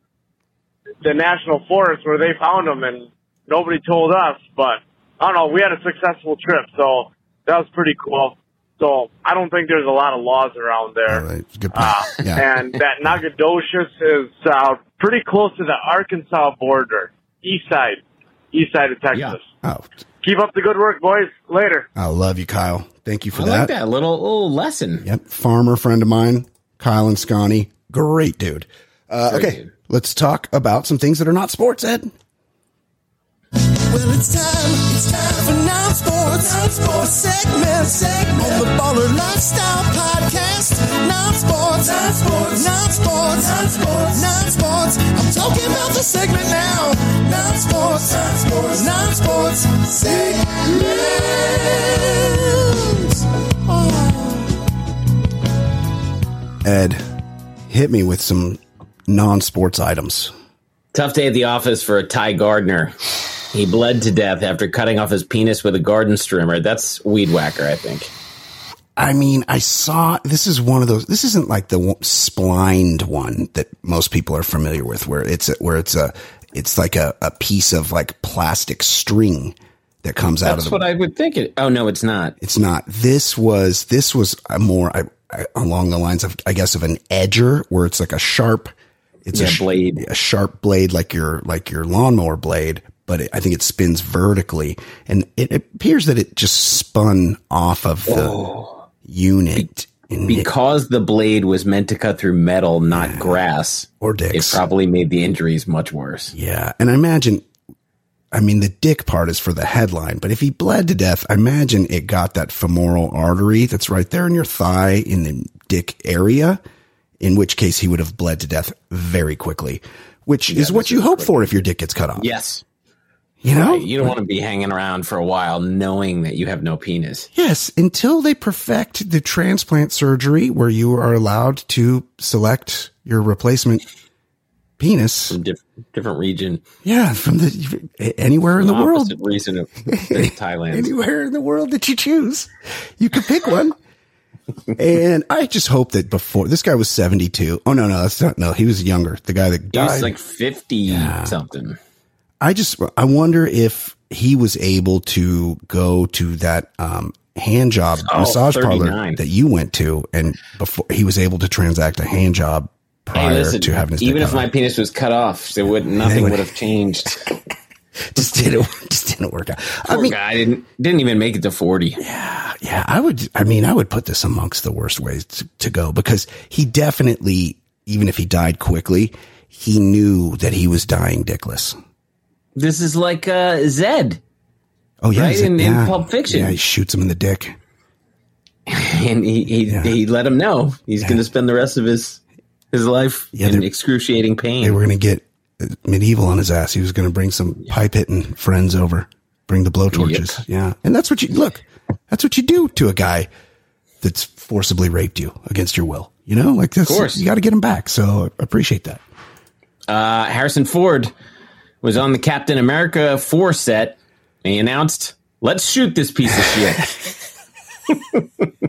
the national forest where they found them, and nobody told us. But I don't know. We had a successful trip, so that was pretty cool. So I don't think there's a lot of laws around there. All right. Good point. Uh, Yeah. And that Nacogdoches is uh, pretty close to the Arkansas border, east side, east side of Texas. Yeah. Oh, Keep up the good work, boys. Later. I love you, Kyle. Thank you for I that. like that little little lesson. Yep. Farmer friend of mine, Kyle and Scotty. Great dude. Uh, Great okay. dude. Let's talk about some things that are not sports, Ed. Well, it's time, it's time for non-sports, non-sports segment, segment on the Baller Lifestyle Podcast. Non-sports, non-sports, non-sports, non-sports, non-sports. I'm talking about the segment now. Non-sports, non-sports, non-sports segment. Oh. Ed, hit me with some non-sports items. Tough day at the office for Ty Gardner. He bled to death after cutting off his penis with a garden trimmer. That's weed whacker, I think. I mean, I saw, this is one of those, this isn't like the one- splined one that most people are familiar with, where it's, a, where it's a, it's like a, a piece of like plastic string that comes out That's of the, what I would think. It. Oh no, it's not. it's not, this was, this was a more, I, I, along the lines of, I guess, of an edger, where it's like a sharp, it's Yeah, a sh- blade. a sharp blade, like your, like your lawnmower blade, but it, I think it spins vertically, and it appears that it just spun off of the Oh. unit. and Because the blade was meant to cut through metal, not Yeah. grass, or it dicks. probably made the injuries much worse. Yeah, and I imagine, I mean, the dick part is for the headline, but if he bled to death, I imagine it got that femoral artery that's right there in your thigh in the dick area, in which case he would have bled to death very quickly, which Yeah, is what this you is hope quick. for if your dick gets cut off. Yes. You know? Right. You don't want to be hanging around for a while knowing that you have no penis. Yes, until they perfect the transplant surgery where you are allowed to select your replacement penis. From diff- different region. Yeah, from the anywhere in the world. Opposite reason of Thailand. Anywhere in the world that you choose. You can pick one. And I just hope that before this guy was seventy-two. Oh no, no, that's not no, he was younger. The guy that He died. was like fifty Yeah. something. I just I wonder if he was able to go to that um hand job Oh, massage parlor thirty-nine. that you went to, and before he was able to transact a hand job prior Hey, listen, to having his even dick if cut my off. penis was cut off, so would nothing Anyway. would have changed. just didn't just didn't work out. I Poor mean, guy didn't didn't even make it to forty. yeah, I would. I mean, I would put this amongst the worst ways to, to go, because he definitely, even if he died quickly, he knew that he was dying dickless. This is like uh, Zed, Oh yeah, Right, he's like, in- in yeah, Pulp Fiction. Yeah, he shoots him in the dick. and he he, Yeah. he let him know he's going to spend the rest of his his life Yeah, in they're- excruciating pain. They were going to get medieval on his ass. He was going to bring some pipe hitting friends over, bring the blowtorches. Yep. Yeah, and that's what you look. That's what you do to a guy that's forcibly raped you against your will. You know, like this. Of course. You got to get him back. So I appreciate that. Uh, Harrison Ford was on the Captain America four set, and he announced, "Let's shoot this piece of shit."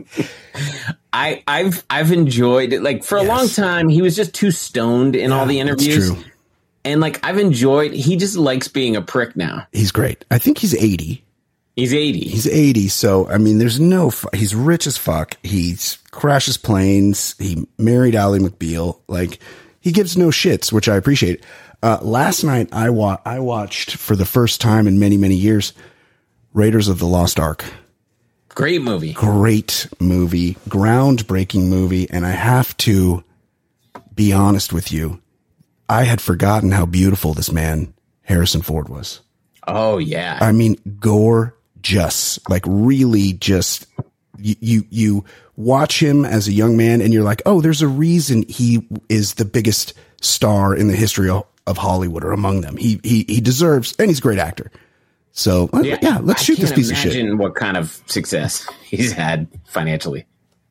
I, I've I've enjoyed it. Like for a Yes. long time, he was just too stoned in all the That's interviews, true. and like I've enjoyed. He just likes being a prick now. He's great. I think he's eighty. He's eighty. He's eighty. So, I mean, there's no, fu- he's rich as fuck. He's crashes planes. He married Ally McBeal. Like, he gives no shits, which I appreciate. Uh, last night I wa- I watched for the first time in many, many years, Raiders of the Lost Ark. Great movie. Great movie, groundbreaking movie. And I have to be honest with you. I had forgotten how beautiful this man, Harrison Ford, was. Oh yeah. I mean, gorgeous, like really just, you, you, you watch him as a young man and you're like, oh, there's a reason he is the biggest star in the history of, of Hollywood, or among them. He, he, he deserves, and he's a great actor. So uh, yeah, let's I shoot this can't piece of shit. Imagine what kind of success he's had financially.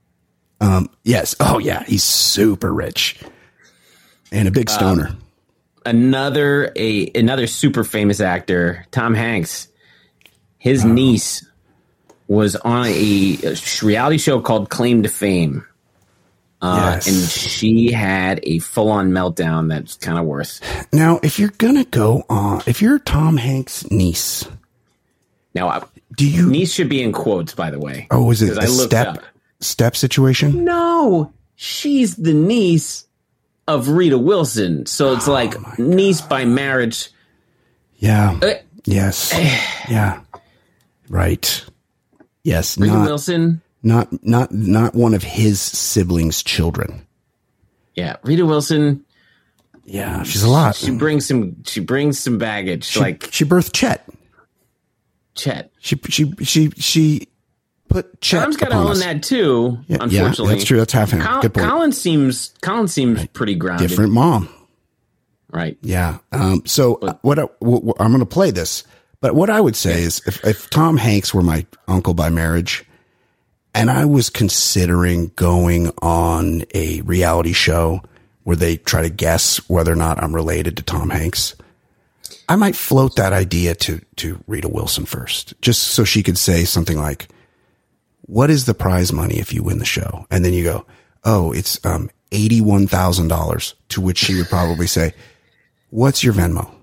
Um, yes. Oh yeah. He's super rich and a big stoner. Um, Another a another super famous actor, Tom Hanks. His niece was on a, a reality show called Claim to Fame. Uh, Yes. And she had a full on meltdown that's kind of worse. Now, if you're going to go on, if you're Tom Hanks' niece, Now, I, do you, niece should be in quotes, by the way. oh, is it 'cause a I looked step, up. step situation? No, she's the niece of Rita Wilson. So it's like niece by marriage. Yeah. Uh, Yes. Yeah. Right. Yes. Rita Not, Wilson. not, not, not one of his siblings' children. Yeah, Rita Wilson. Yeah. She's a lot. She brings some. She brings some baggage. She, like she birthed Chet. Chet. She, she, she, she put Chet Tom's got to upon own us. that too. Yeah, yeah, unfortunately, that's true. That's half him. Col- Good point. Colin seems. Colin seems pretty grounded. Different mom. Right. Yeah. Um, so uh, what, I, what, what I'm going to play this, but what I would say is if, if Tom Hanks were my uncle by marriage and I was considering going on a reality show where they try to guess whether or not I'm related to Tom Hanks, I might float that idea to, to Rita Wilson first, just so she could say something like, what is the prize money if you win the show? And then you go, oh, it's, um, eighty-one thousand dollars, to which she would probably say, what's your Venmo?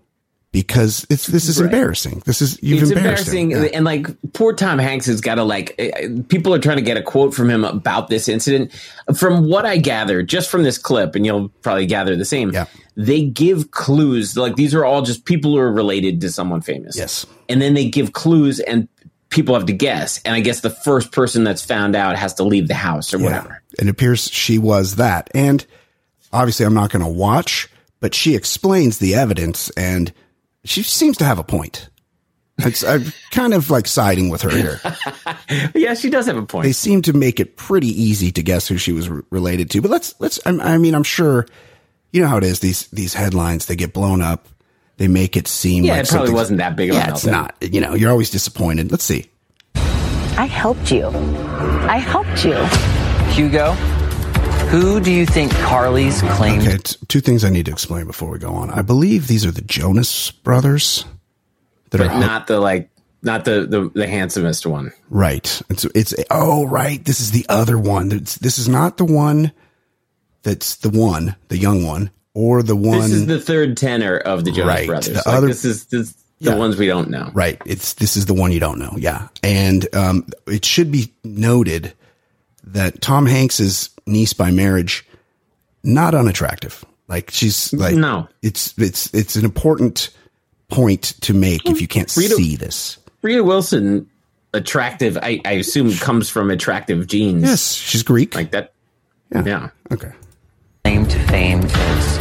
because it's this is Right. embarrassing. This is you've It's embarrassed embarrassing, him. Yeah. and like poor Tom Hanks has got to like. eh, People are trying to get a quote from him about this incident. From what I gather, just from this clip, and you'll probably gather the same. Yeah. They give clues. Like these are all just people who are related to someone famous. Yes. And then they give clues, and people have to guess. And I guess the first person that's found out has to leave the house or whatever. It appears she was that. And obviously I'm not going to watch, but she explains the evidence and she seems to have a point. It's, I'm kind of like siding with her here. Yeah, she does have a point. They seem to make it pretty easy to guess who she was re- related to. But let's, let's, I I mean, I'm sure, you know how it is. These, these headlines, they get blown up. They make it seem Yeah, like it probably something's- wasn't that big of a Yeah, it's meltdown. not. You know, you're always disappointed. Let's see. I helped you. I helped you. Hugo, who do you think Carly's claimed? Okay, t- two things I need to explain before we go on. I believe these are the Jonas brothers. That but are not the like, not the, the the handsomest one. right. It's it's oh right. This is the other one. It's, this is not the one. That's the one, the young one, or the one. This is the third tenor of the Jonas Right. Brothers. The Like, other- this is this, the Yeah. ones we don't know. Right. It's this is the one you don't know. Yeah. And um, it should be noted that Tom Hanks's niece by marriage, not unattractive. Like she's like No. It's it's it's an important point to make if you can't Rita- see this. Rita Wilson, attractive. I, I assume comes from attractive genes. Yes, she's Greek. like that. Yeah. Yeah. Okay. Claim to fame is.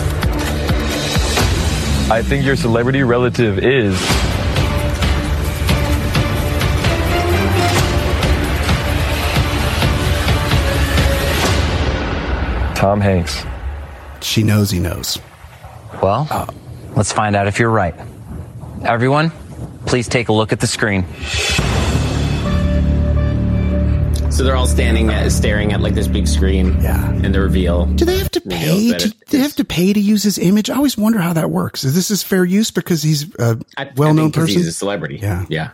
I think your celebrity relative is. Tom Hanks. She knows he knows. Well, let's find out if you're right. Everyone, please take a look at the screen. So they're all standing at, staring at like this big screen. Yeah. And the reveal. Do they have to pay? reveals that To, it do they is- have to pay to use his image? I always wonder how that works. Is this is fair use because he's a I- I well-known think 'cause person? He's a celebrity. Yeah. Yeah.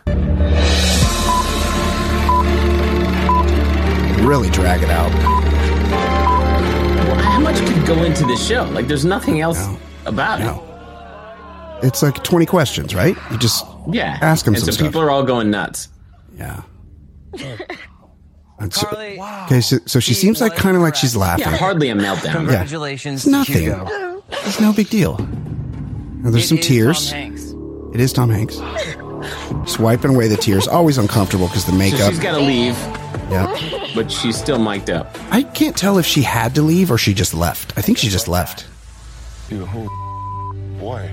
Really drag it out. Well, how much could go into this show? Like, there's nothing else No. about No. It's like twenty questions, right? You just it. Yeah. ask him and some so stuff. people are all going nuts. Yeah. And so, okay, so, so she seems like kind of like she's laughing. Yeah, hardly a meltdown. Congratulations, It's nothing. Hugo. It's no big deal. Now, there's It some is tears. Tom Hanks. It is Tom Hanks. Just wiping away the tears. Always uncomfortable because the So makeup. she's got to leave, Yeah. but she's still mic'd up. I can't tell if she had to leave or she just left. I think she just left. Boy.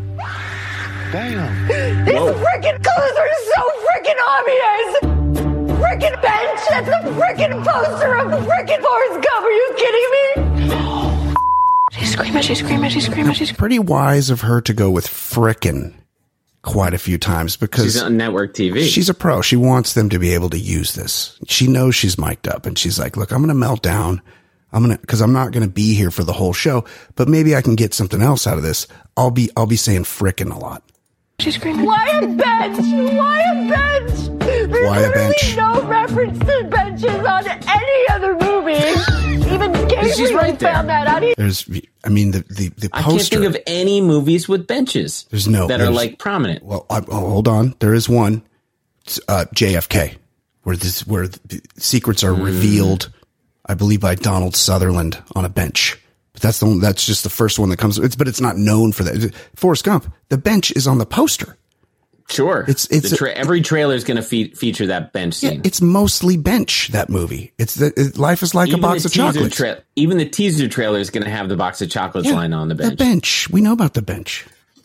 Damn. These freaking colors are so freaking obvious. Freaking bench. That's a freaking poster of the freaking Forrest Gump. Are you kidding me? She's screaming. She's screaming. She's screaming. She's Pretty wise of her to go with frickin' quite a few times because She's on network T V. she's a pro. She wants them to be able to use this. She knows she's mic'd up and she's like, look, I'm going to melt down. I'm going to, cause I'm not going to be here for the whole show, but maybe I can get something else out of this. I'll be, I'll be saying frickin' a lot. She's screaming. Why a bench? Why a bench? There's Why a literally bench? no reference to benches on any other movie. Even Gabriel right there. found that out. He- There's, I mean, the, the, the I can't poster. think of any movies with benches. There's no- that are there's- like prominent. Well, I, oh, hold on. There is one, It's, uh, J F K, where this, where the secrets are revealed, I believe by Donald Sutherland on a bench. But that's the one, that's just the first one that comes. It's, but it's not known for that. Forrest Gump, the bench is on the poster. Sure, It's- it's The a- tra- every trailer is going to fe- feature that bench Yeah, scene. it's mostly bench, that movie. It's the, it, life is like Even a box the of teaser chocolates. tra- even the teaser trailer is going to have the box of chocolates Yeah, line on the bench. The bench. We know about the bench.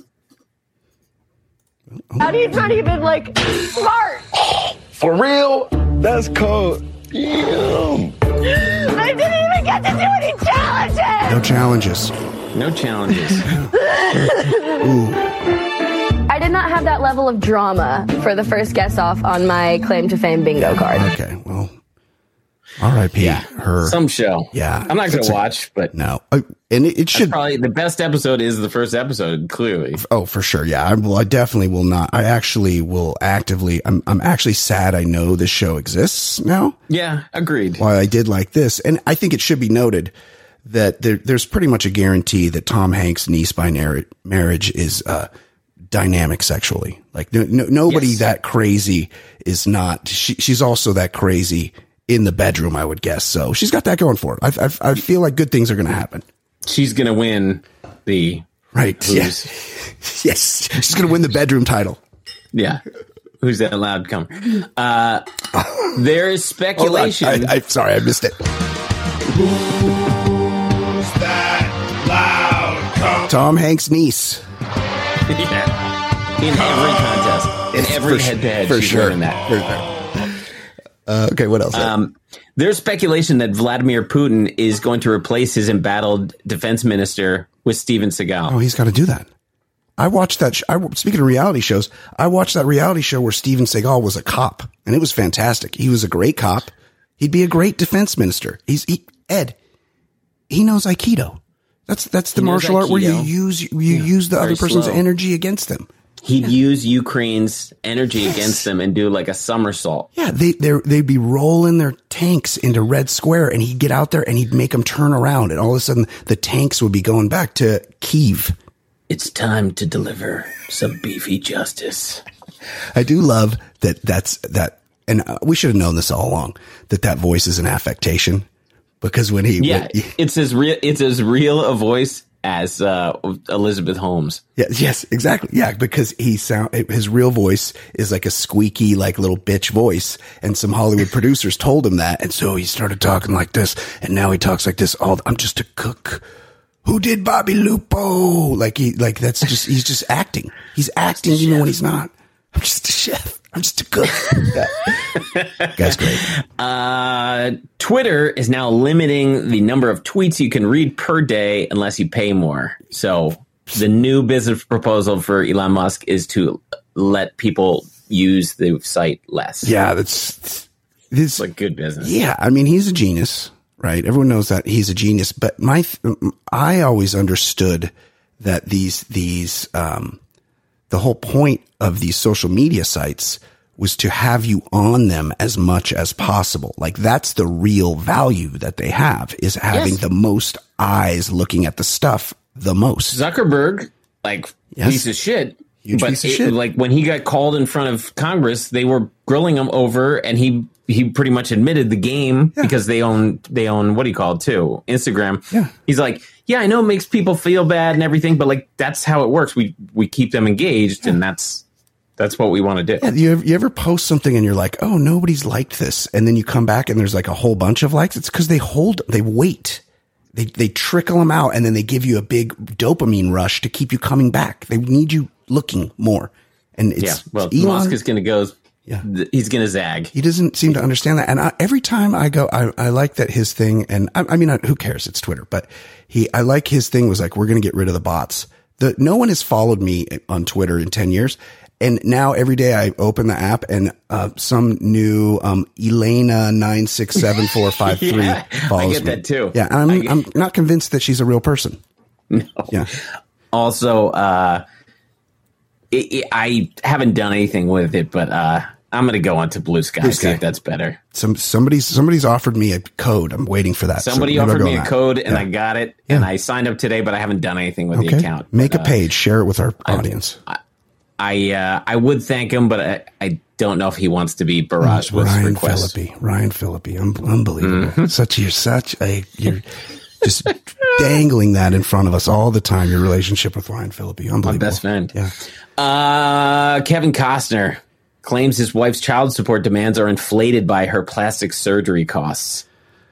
How do you not even like smart? For real? That's cold. Yeah. I didn't even get to do any challenges. No challenges. No challenges. I did not have that level of drama for the first guess off on my claim to fame bingo card. Okay, well, R I P her. Some show. Yeah. I'm not going It's to a- watch, but No. Uh, and it, it that's should. probably the best episode is the first episode, clearly. Oh, for sure. Yeah. I will. I definitely will not. I actually will actively. I'm. I'm actually sad. I know this show exists now. Yeah, agreed. Why I did like this, and I think it should be noted that there, there's pretty much a guarantee that Tom Hanks' niece by nar- marriage is uh, dynamic sexually. Like no, no, nobody Yes. that crazy is not. She, she's also that crazy in the bedroom, I would guess. So she's got that going for her. I, I, I feel like good things are going to happen. She's going to win the right. Who's, Yes. Yes. She's going to win the bedroom title. Yeah. Who's that loud come? Uh, there is speculation. Hold on. I, I, sorry, I missed it. Who's that loud come? Tom Hanks' niece. Yeah. In every contest, in every For- head-to-head, for she's sure. winning that. For sure. Uh, okay, what else? Um, there's speculation that Vladimir Putin is going to replace his embattled defense minister with Steven Seagal. Oh, he's got to do that. I watched that. Sh- I, speaking of reality shows, I watched that reality show where Steven Seagal was a cop, and it was fantastic. He was a great cop. He'd be a great defense minister. He's he, Ed. He knows Aikido. That's that's the He knows martial art where you Aikido. use you use the Very other person's slow. energy against them. He'd use Ukraine's energy against them and do like a somersault. Yeah, they they they'd be rolling their tanks into Red Square, and he'd get out there and he'd make them turn around, and all of a sudden the tanks would be going back to Kyiv. It's time to deliver some beefy justice. I do love that. That's that, and uh, we should have known this all along. That that voice is an affectation, because when he Yeah, when, it's as real. It's as real a voice as uh, Elizabeth Holmes. yeah, yes, exactly, yeah, because he sound his real voice is like a squeaky, like little bitch voice, and some Hollywood producers told him that, and so he started talking like this, and now he talks like this. All I'm just a cook. Who did Bobby Lupo? Like he, like that's just he's just acting. He's acting even when he's not. I'm just a chef. I'm just a cook. Yeah. Guy's great. Uh, Twitter is now limiting the number of tweets you can read per day unless you pay more. So the new business proposal for Elon Musk is to let people use the site less. Yeah, that's this like good business. Yeah, I mean he's a genius, right? Everyone knows that he's a genius. But my, I always understood that these these um, the whole point of these social media sites was to have you on them as much as possible. Like that's the real value that they have, is having Yes. the most eyes looking at the stuff the most. Zuckerberg, like Yes. piece of shit. Huge but piece of it- shit. like when he got called in front of Congress, they were grilling him over, and he he pretty much admitted the game because they own they own what do you call it too? Instagram. Yeah. He's like, yeah, I know it makes people feel bad and everything, but like that's how it works. We we keep them engaged, and that's that's what we want to do. Yeah, you ever, you ever post something and you're like, oh, nobody's liked this, and then you come back and there's like a whole bunch of likes? It's because they hold, they wait, they they trickle them out, and then they give you a big dopamine rush to keep you coming back. They need you looking more, and it's yeah. Well, Elon, Musk is going to go. Yeah. th- he's going to zag. He doesn't seem to understand that. And I, every time I go, I, I like that his thing, and I, I mean, I, who cares? It's Twitter, but he, I like his thing was like, we're going to get rid of the bots. The no one has followed me on Twitter in ten years. And now every day I open the app and uh, some new um, Elena nine six seven four five three Yeah, follows I get me. that too. Yeah, I'm I get- I'm not convinced that she's a real person. No. Yeah, Also, uh, it, it, I haven't done anything with it, but uh, I'm going to go onto Blue Sky, Blue see Sky. if that's better. some somebody's somebody's offered me a code. I'm waiting for that. So Somebody maybe I'll offered go me on a that. code, and Yeah. I got it, and I signed up today, but I haven't done anything with the Okay, account. make But, a uh, page, share it with our audience. I uh, I would thank him, but I, I don't know if he wants to be barraged with Ryan requests. Phillippe, Ryan Phillippe, un- unbelievable. Such you're such a you're just dangling that in front of us all the time. Your relationship with Ryan Phillippe, unbelievable. My best friend. Yeah. Uh, Kevin Costner claims his wife's child support demands are inflated by her plastic surgery costs.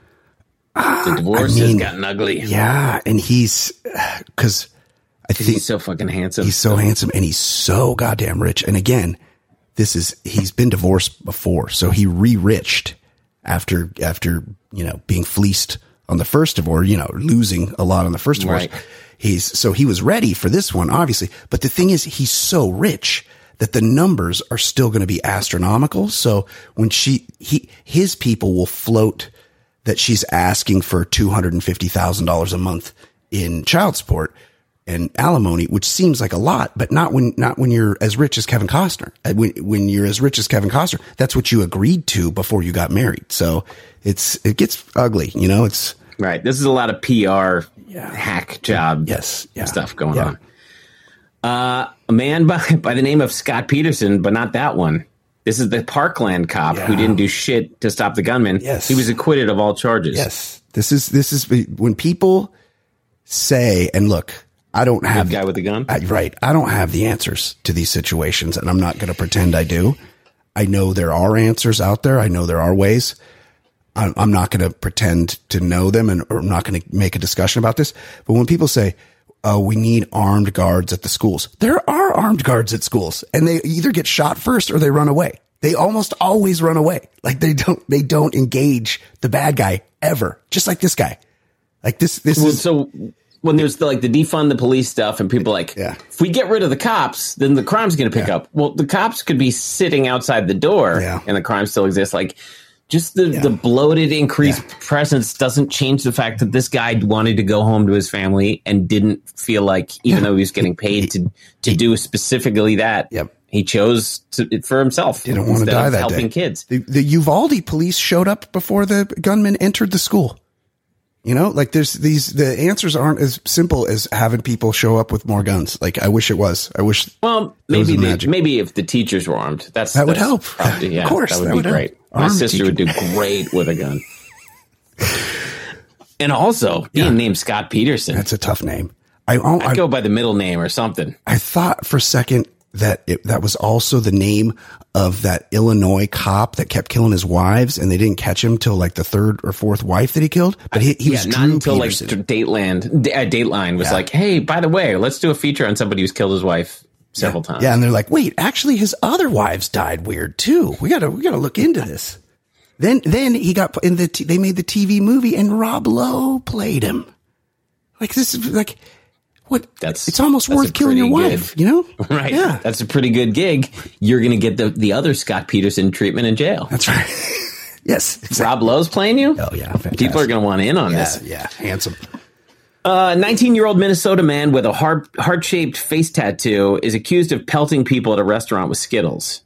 The divorce I mean, has gotten ugly. Yeah, and he's because I think He's so fucking handsome. he's so handsome and he's so goddamn rich. And again, this is he's been divorced before, so he re-riched after after you know being fleeced on the first divorce, you know, losing a lot on the first divorce. Right. He's so he was ready for this one, obviously. But the thing is, he's so rich that the numbers are still going to be astronomical. So when she he his people will float that she's asking for two hundred and fifty thousand dollars a month in child support and alimony, which seems like a lot, but not when not when you're as rich as Kevin Costner. And When when you're as rich as Kevin Costner, that's what you agreed to before you got married. So it's it gets ugly, you know. It's Right. This is a lot of P R hack job yes yeah, stuff going yeah. on. Uh, a man by, by the name of Scott Peterson, but not that one. This is the Parkland cop Yeah. who didn't do shit to stop the gunman. Yes. He was acquitted of all charges. Yes. This is this is when people say, and look, I don't have the guy with the gun. I, right. I don't have the answers to these situations, and I'm not going to pretend I do. I know there are answers out there. I know there are ways. I'm, I'm not going to pretend to know them, and or I'm not going to make a discussion about this. But when people say, uh, we need armed guards at the schools, there are armed guards at schools, and they either get shot first or they run away. They almost always run away. Like they don't, they don't engage the bad guy ever. Just like this guy. Like this, this well, is so when there's the, like the defund the police stuff and people like, yeah. if we get rid of the cops, then the crime's going to pick Yeah. up. Well, the cops could be sitting outside the door Yeah. and the crime still exists. Like just the, Yeah. the bloated increased Yeah. presence doesn't change the fact that this guy wanted to go home to his family and didn't feel like, even Yeah. though he was getting paid to, to do specifically that, Yep. he chose to, for himself. Didn't want to instead die of that helping day. kids. The, the Uvalde police showed up before the gunman entered the school. You know, like there's these, the answers aren't as simple as having people show up with more guns. Like I wish it was. I wish. Well, there was maybe a they, magic. maybe if the teachers were armed, that's That would that's help. Probably, yeah, Of course, that would that be would help. great. My Armed sister would do teachers. great with a gun. And also, being Yeah. named Scott Peterson, That's a tough name. I, I, I'd go by the middle name or something. I thought for a second that it, that was also the name of that Illinois cop that kept killing his wives, and they didn't catch him till like the third or fourth wife that he killed. But he, he yeah, was not Drew until Peterson. like Dateland, D- uh, Dateline was Yeah. like, "Hey, by the way, let's do a feature on somebody who's killed his wife several times." Yeah, and they're like, wait, actually, his other wives died weird too. We gotta we gotta look into this. Then then he got in the t- they made the T V movie, and Rob Lowe played him. Like this is like. What? That's it's almost that's worth a killing your pretty wife, good- you know? Right. Yeah. That's a pretty good gig. You're going to get the, the other Scott Peterson treatment in jail. That's right. Yes. Exactly. Rob Lowe's playing you? Oh, yeah. Fantastic. People are going to want in on Yeah, this. yeah. Handsome. A nineteen-year-old Minnesota man with a heart, heart-shaped face tattoo is accused of pelting people at a restaurant with Skittles.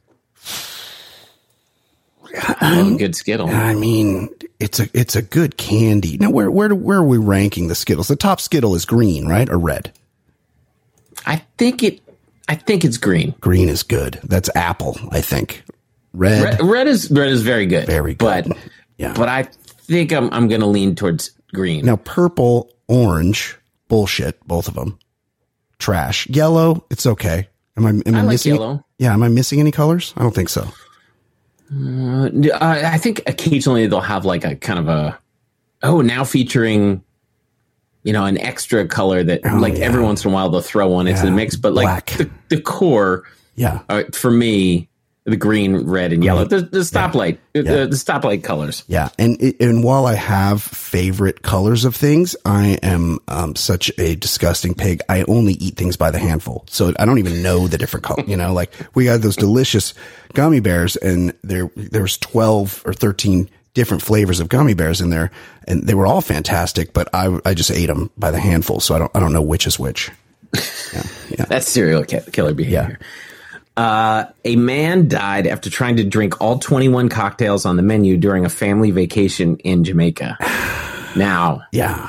Oh, good Skittle. I mean, it's a it's a good candy. Now, where where where are we ranking the Skittles? The top Skittle is green, right, or red? I think it. I think it's green. Green is good. That's apple, I think. Red, Red, red is red is very good. Very good. But Yeah. but I think I'm I'm going to lean towards green. Now, purple, orange, bullshit. Both of them, trash. Yellow, it's okay. Am I am I, I like missing? yellow. Yeah, am I missing any colors? I don't think so. Uh, I I think occasionally they'll have like a kind of a oh now featuring you know an extra color that Oh, like yeah. every once in a while they'll throw one into Yeah. the mix, but like Black. the, the core Yeah. uh, for me the green, red, and yellow the, the stoplight the, Yeah. the stoplight colors. Yeah, and it- and while I have favorite colors of things, I am um, such a disgusting pig. I only eat things by the handful, so I don't even know the different colors. You know, like we had those delicious gummy bears, and there there was twelve or thirteen different flavors of gummy bears in there, and they were all fantastic. But I I just ate them by the handful, so I don't I don't know which is which. Yeah, yeah. That's serial ki- killer behavior. Uh, a man died after trying to drink all twenty-one cocktails on the menu during a family vacation in Jamaica. Now, Yeah.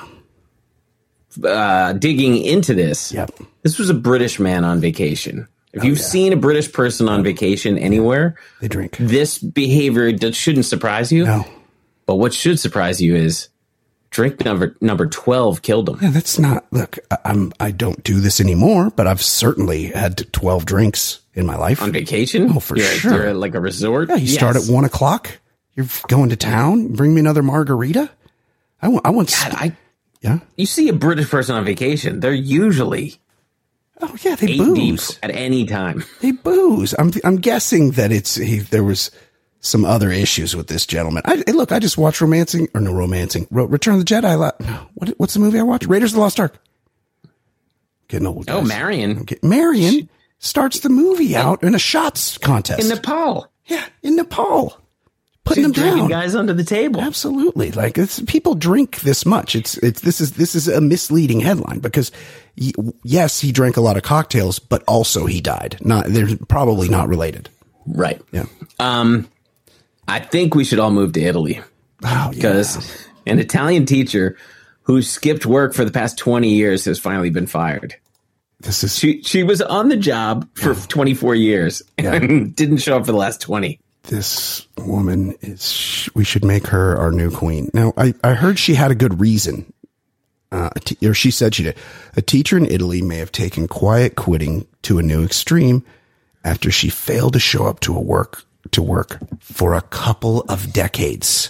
uh, digging into this, Yep. this was a British man on vacation. If you've seen a British person on vacation anywhere, They drink. this behavior that shouldn't surprise you. No. But what should surprise you is drink number number twelve killed him. Yeah, that's not. Look, I- I'm. I don't do this anymore, but I've certainly had twelve drinks in my life. On vacation? Oh, for you're, sure. You're at like a resort? Yeah, you start Yes. at one o'clock. You're going to town. Bring me another margarita. I want. I want. God, I, yeah. you see a British person on vacation, they're usually Oh yeah, they eight deep booze. at any time. They booze. I'm. I'm guessing that it's. He, there was some other issues with this gentleman. I hey, look. I just watched Romancing or no Romancing. Ro- Return of the Jedi. La- no, what, what's the movie I watched? Raiders of the Lost Ark. Getting old. Oh, guys. Marion. Okay. Marion starts the movie out in a shots contest. In Nepal. yeah, in Nepal. Putting She's them drinking down. guys under the table. Absolutely. Like it's, people drink this much. It's, it's, this is, this is a misleading headline because y- yes, he drank a lot of cocktails, but also he died. Not, they're probably not related. Right. Yeah. Um, I think we should all move to Italy Oh, because yeah. an Italian teacher who skipped work for the past twenty years has finally been fired. This is she. She was on the job for yeah. twenty-four years and yeah. didn't show up for the last twenty. This woman is. We should make her our new queen. Now, I, I heard she had a good reason. Uh, or she said she did. A teacher in Italy may have taken quiet quitting to a new extreme after she failed to show up to a work to work for a couple of decades.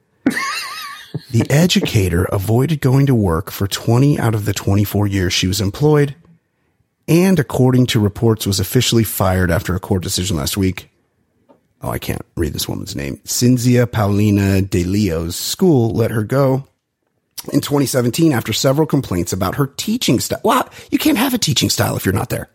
The educator avoided going to work for twenty out of the twenty-four years she was employed, and according to reports, was officially fired after a court decision last week. Oh, I can't read this woman's name. Cinzia Paolina De Leo's school let her go in twenty seventeen after several complaints about her teaching style. Well, you can't have a teaching style if you're not there.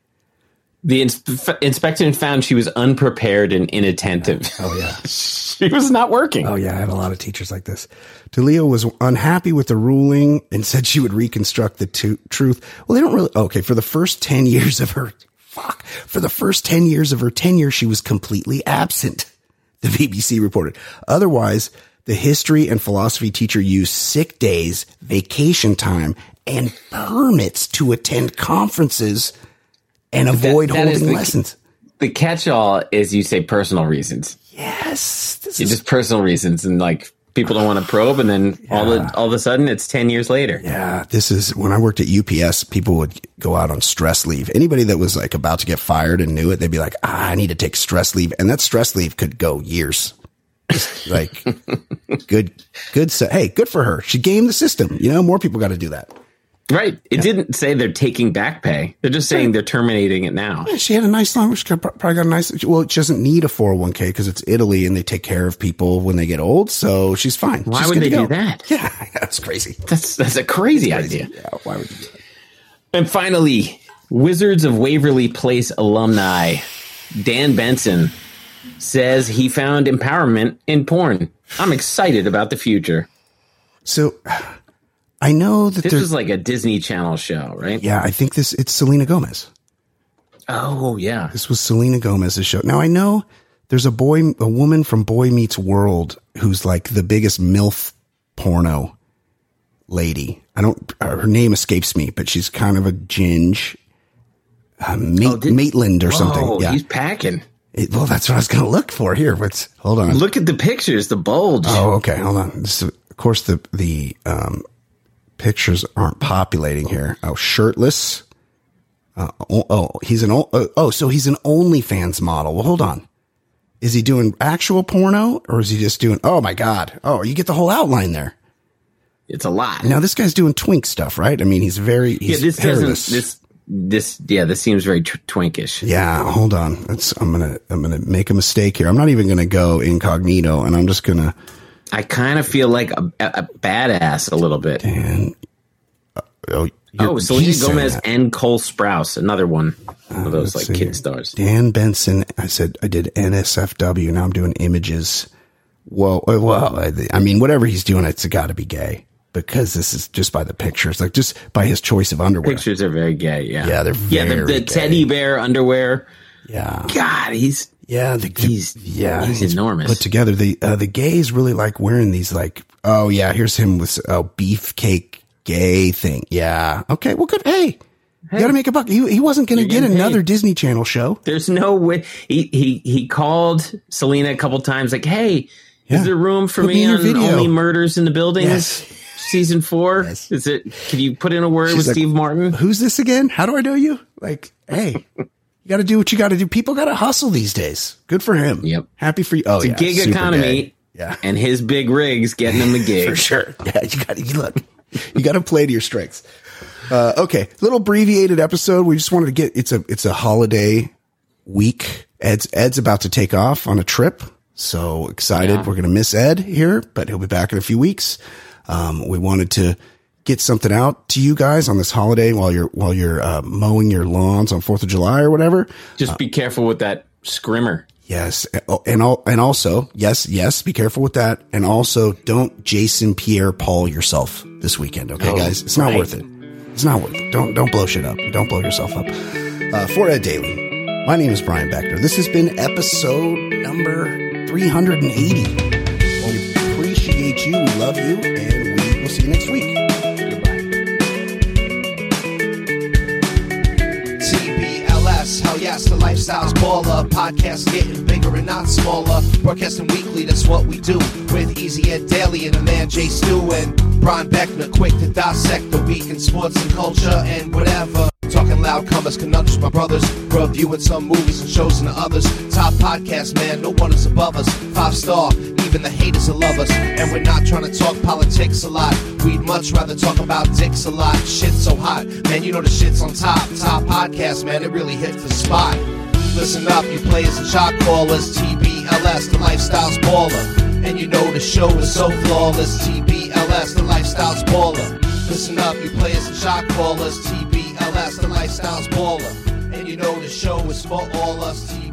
The ins- inspection found she was unprepared and inattentive. Oh, yeah. She was not working. Oh, yeah. I have a lot of teachers like this. DeLeo was unhappy with the ruling and said she would reconstruct the t- truth. Well, they don't really. Okay. For the first ten years of her, fuck, for the first ten years of her tenure, she was completely absent. The B B C reported. Otherwise, the history and philosophy teacher used sick days, vacation time, and permits to attend conferences and avoid that, that holding the, lessons. The catch-all is you say personal reasons. Yes. This it's is just personal reasons. And like people don't want to probe. And then yeah. all, the, all of a sudden it's ten years later. Yeah. This is when I worked at U P S, people would go out on stress leave. Anybody that was like about to get fired and knew it, they'd be like, ah, I need to take stress leave. And that stress leave could go years. Like good, good. Hey, good for her. She gamed the system. You know, more people got to do that. Right. It yeah. didn't say they're taking back pay. They're just saying they're terminating it now. Yeah, she had a nice long. She probably got a nice. Well, she doesn't need a four oh one k because it's Italy and they take care of people when they get old. So she's fine. Why she's would they do go. that? Yeah, that's crazy. That's that's a crazy, that's crazy. idea. Yeah, why would you do that? And finally, Wizards of Waverly Place alumni Dan Benson says he found empowerment in porn. I'm excited about the future. So I know that this is like a Disney Channel show, right? Yeah, I think this it's Selena Gomez. Oh, yeah. This was Selena Gomez's show. Now I know there's a boy, a woman from Boy Meets World who's like the biggest MILF porno lady. I don't, her name escapes me, but she's kind of a ginge, uh, Mate, oh, did, Maitland or whoa, something. Yeah, he's packing. It, well, that's what I was going to look for here. But hold on, look at the pictures, the bulge. Oh, okay, hold on. This is, of course, the the um, pictures aren't populating here. Oh, shirtless. Uh, oh, oh, he's an oh, oh, so he's an OnlyFans model. Well, hold on. Is he doing actual porno or is he just doing? Oh my God! Oh, you get the whole outline there. It's a lot. Now this guy's doing twink stuff, right? I mean, he's very he's yeah. This hairless. doesn't this this yeah. This seems very t- twinkish. Yeah, hold on. That's I'm gonna I'm gonna make a mistake here. I'm not even gonna go incognito, and I'm just gonna. I kind of feel like a, a badass a little bit. And uh, oh, oh, Selena Gomez and Cole Sprouse, another one of those uh, like kid here. stars. Dan Benson. I said I did N S F W. Now I'm doing images. Whoa, well, I, I mean, whatever he's doing, it's got to be gay. Because this is just by the pictures, like just by his choice of underwear. Pictures are very gay, yeah. Yeah, they're very yeah. The, the gay. teddy bear underwear. Yeah. God, he's yeah. The, he's yeah. He's, he's enormous. Put together. The uh, the gays really like wearing these. Like, oh yeah, here's him with a oh, beefcake gay thing. Yeah. Okay. Well, good. Hey, hey. You got to make a buck. He he wasn't going to get another paid. Disney Channel show. There's no way. He he he called Selena a couple times. Like, hey, yeah. is there room for Put me, me on video. Only Murders in the Buildings? Yes. Season four? Yes. Is it? Can you put in a word She's with like, Steve Martin? Who's this again? How do I know you? Like, hey, you got to do what you got to do. People got to hustle these days. Good for him. Yep. Happy for you. Oh, it's yeah. a gig Super economy. gay. Yeah. And his big rigs getting him the gig. For sure. Yeah. You got to look. You got to play to your strengths. Uh, okay. Little abbreviated episode. We just wanted to get. It's a it's a holiday week. Ed's Ed's about to take off on a trip. So excited. Yeah. We're going to miss Ed here, but he'll be back in a few weeks. Um, we wanted to get something out to you guys on this holiday while you're while you're uh, mowing your lawns on Fourth of July or whatever. Just uh, be careful with that scrimmer. Yes, and all, and also yes, yes, be careful with that, and also don't Jason Pierre Paul yourself this weekend, okay, oh, guys? It's not right. worth it. It's not worth it. Don't don't blow shit up. Don't blow yourself up. Uh, for Ed Daly, my name is Brian Beckner. This has been episode number three hundred eighty. Well, we appreciate you. We love you, and we will see you next week. S, the Lifestyles Baller. Podcast getting bigger and not smaller. Broadcasting weekly, that's what we do. With Easy Ed Daily and the man Jay Stu and Brian Beckner, quick to dissect the week in sports and culture and whatever. Talking loud, comers, conundrums, my brothers. Reviewing some movies and shows and the others. Top podcast, man, no one is above us. Five star, even the haters will love us. And we're not trying to talk politics a lot. We'd much rather talk about dicks a lot. Shit's so hot, man, you know the shit's on top. Top podcast, man, it really hits the spot. Listen up, you players and shot callers. T B L S, the Lifestyles Baller. And you know the show is so flawless. T B L S, the Lifestyles Baller. Listen up, you players and shot callers. T B L S, the Lifestyles Baller. And you know the show is for all us. T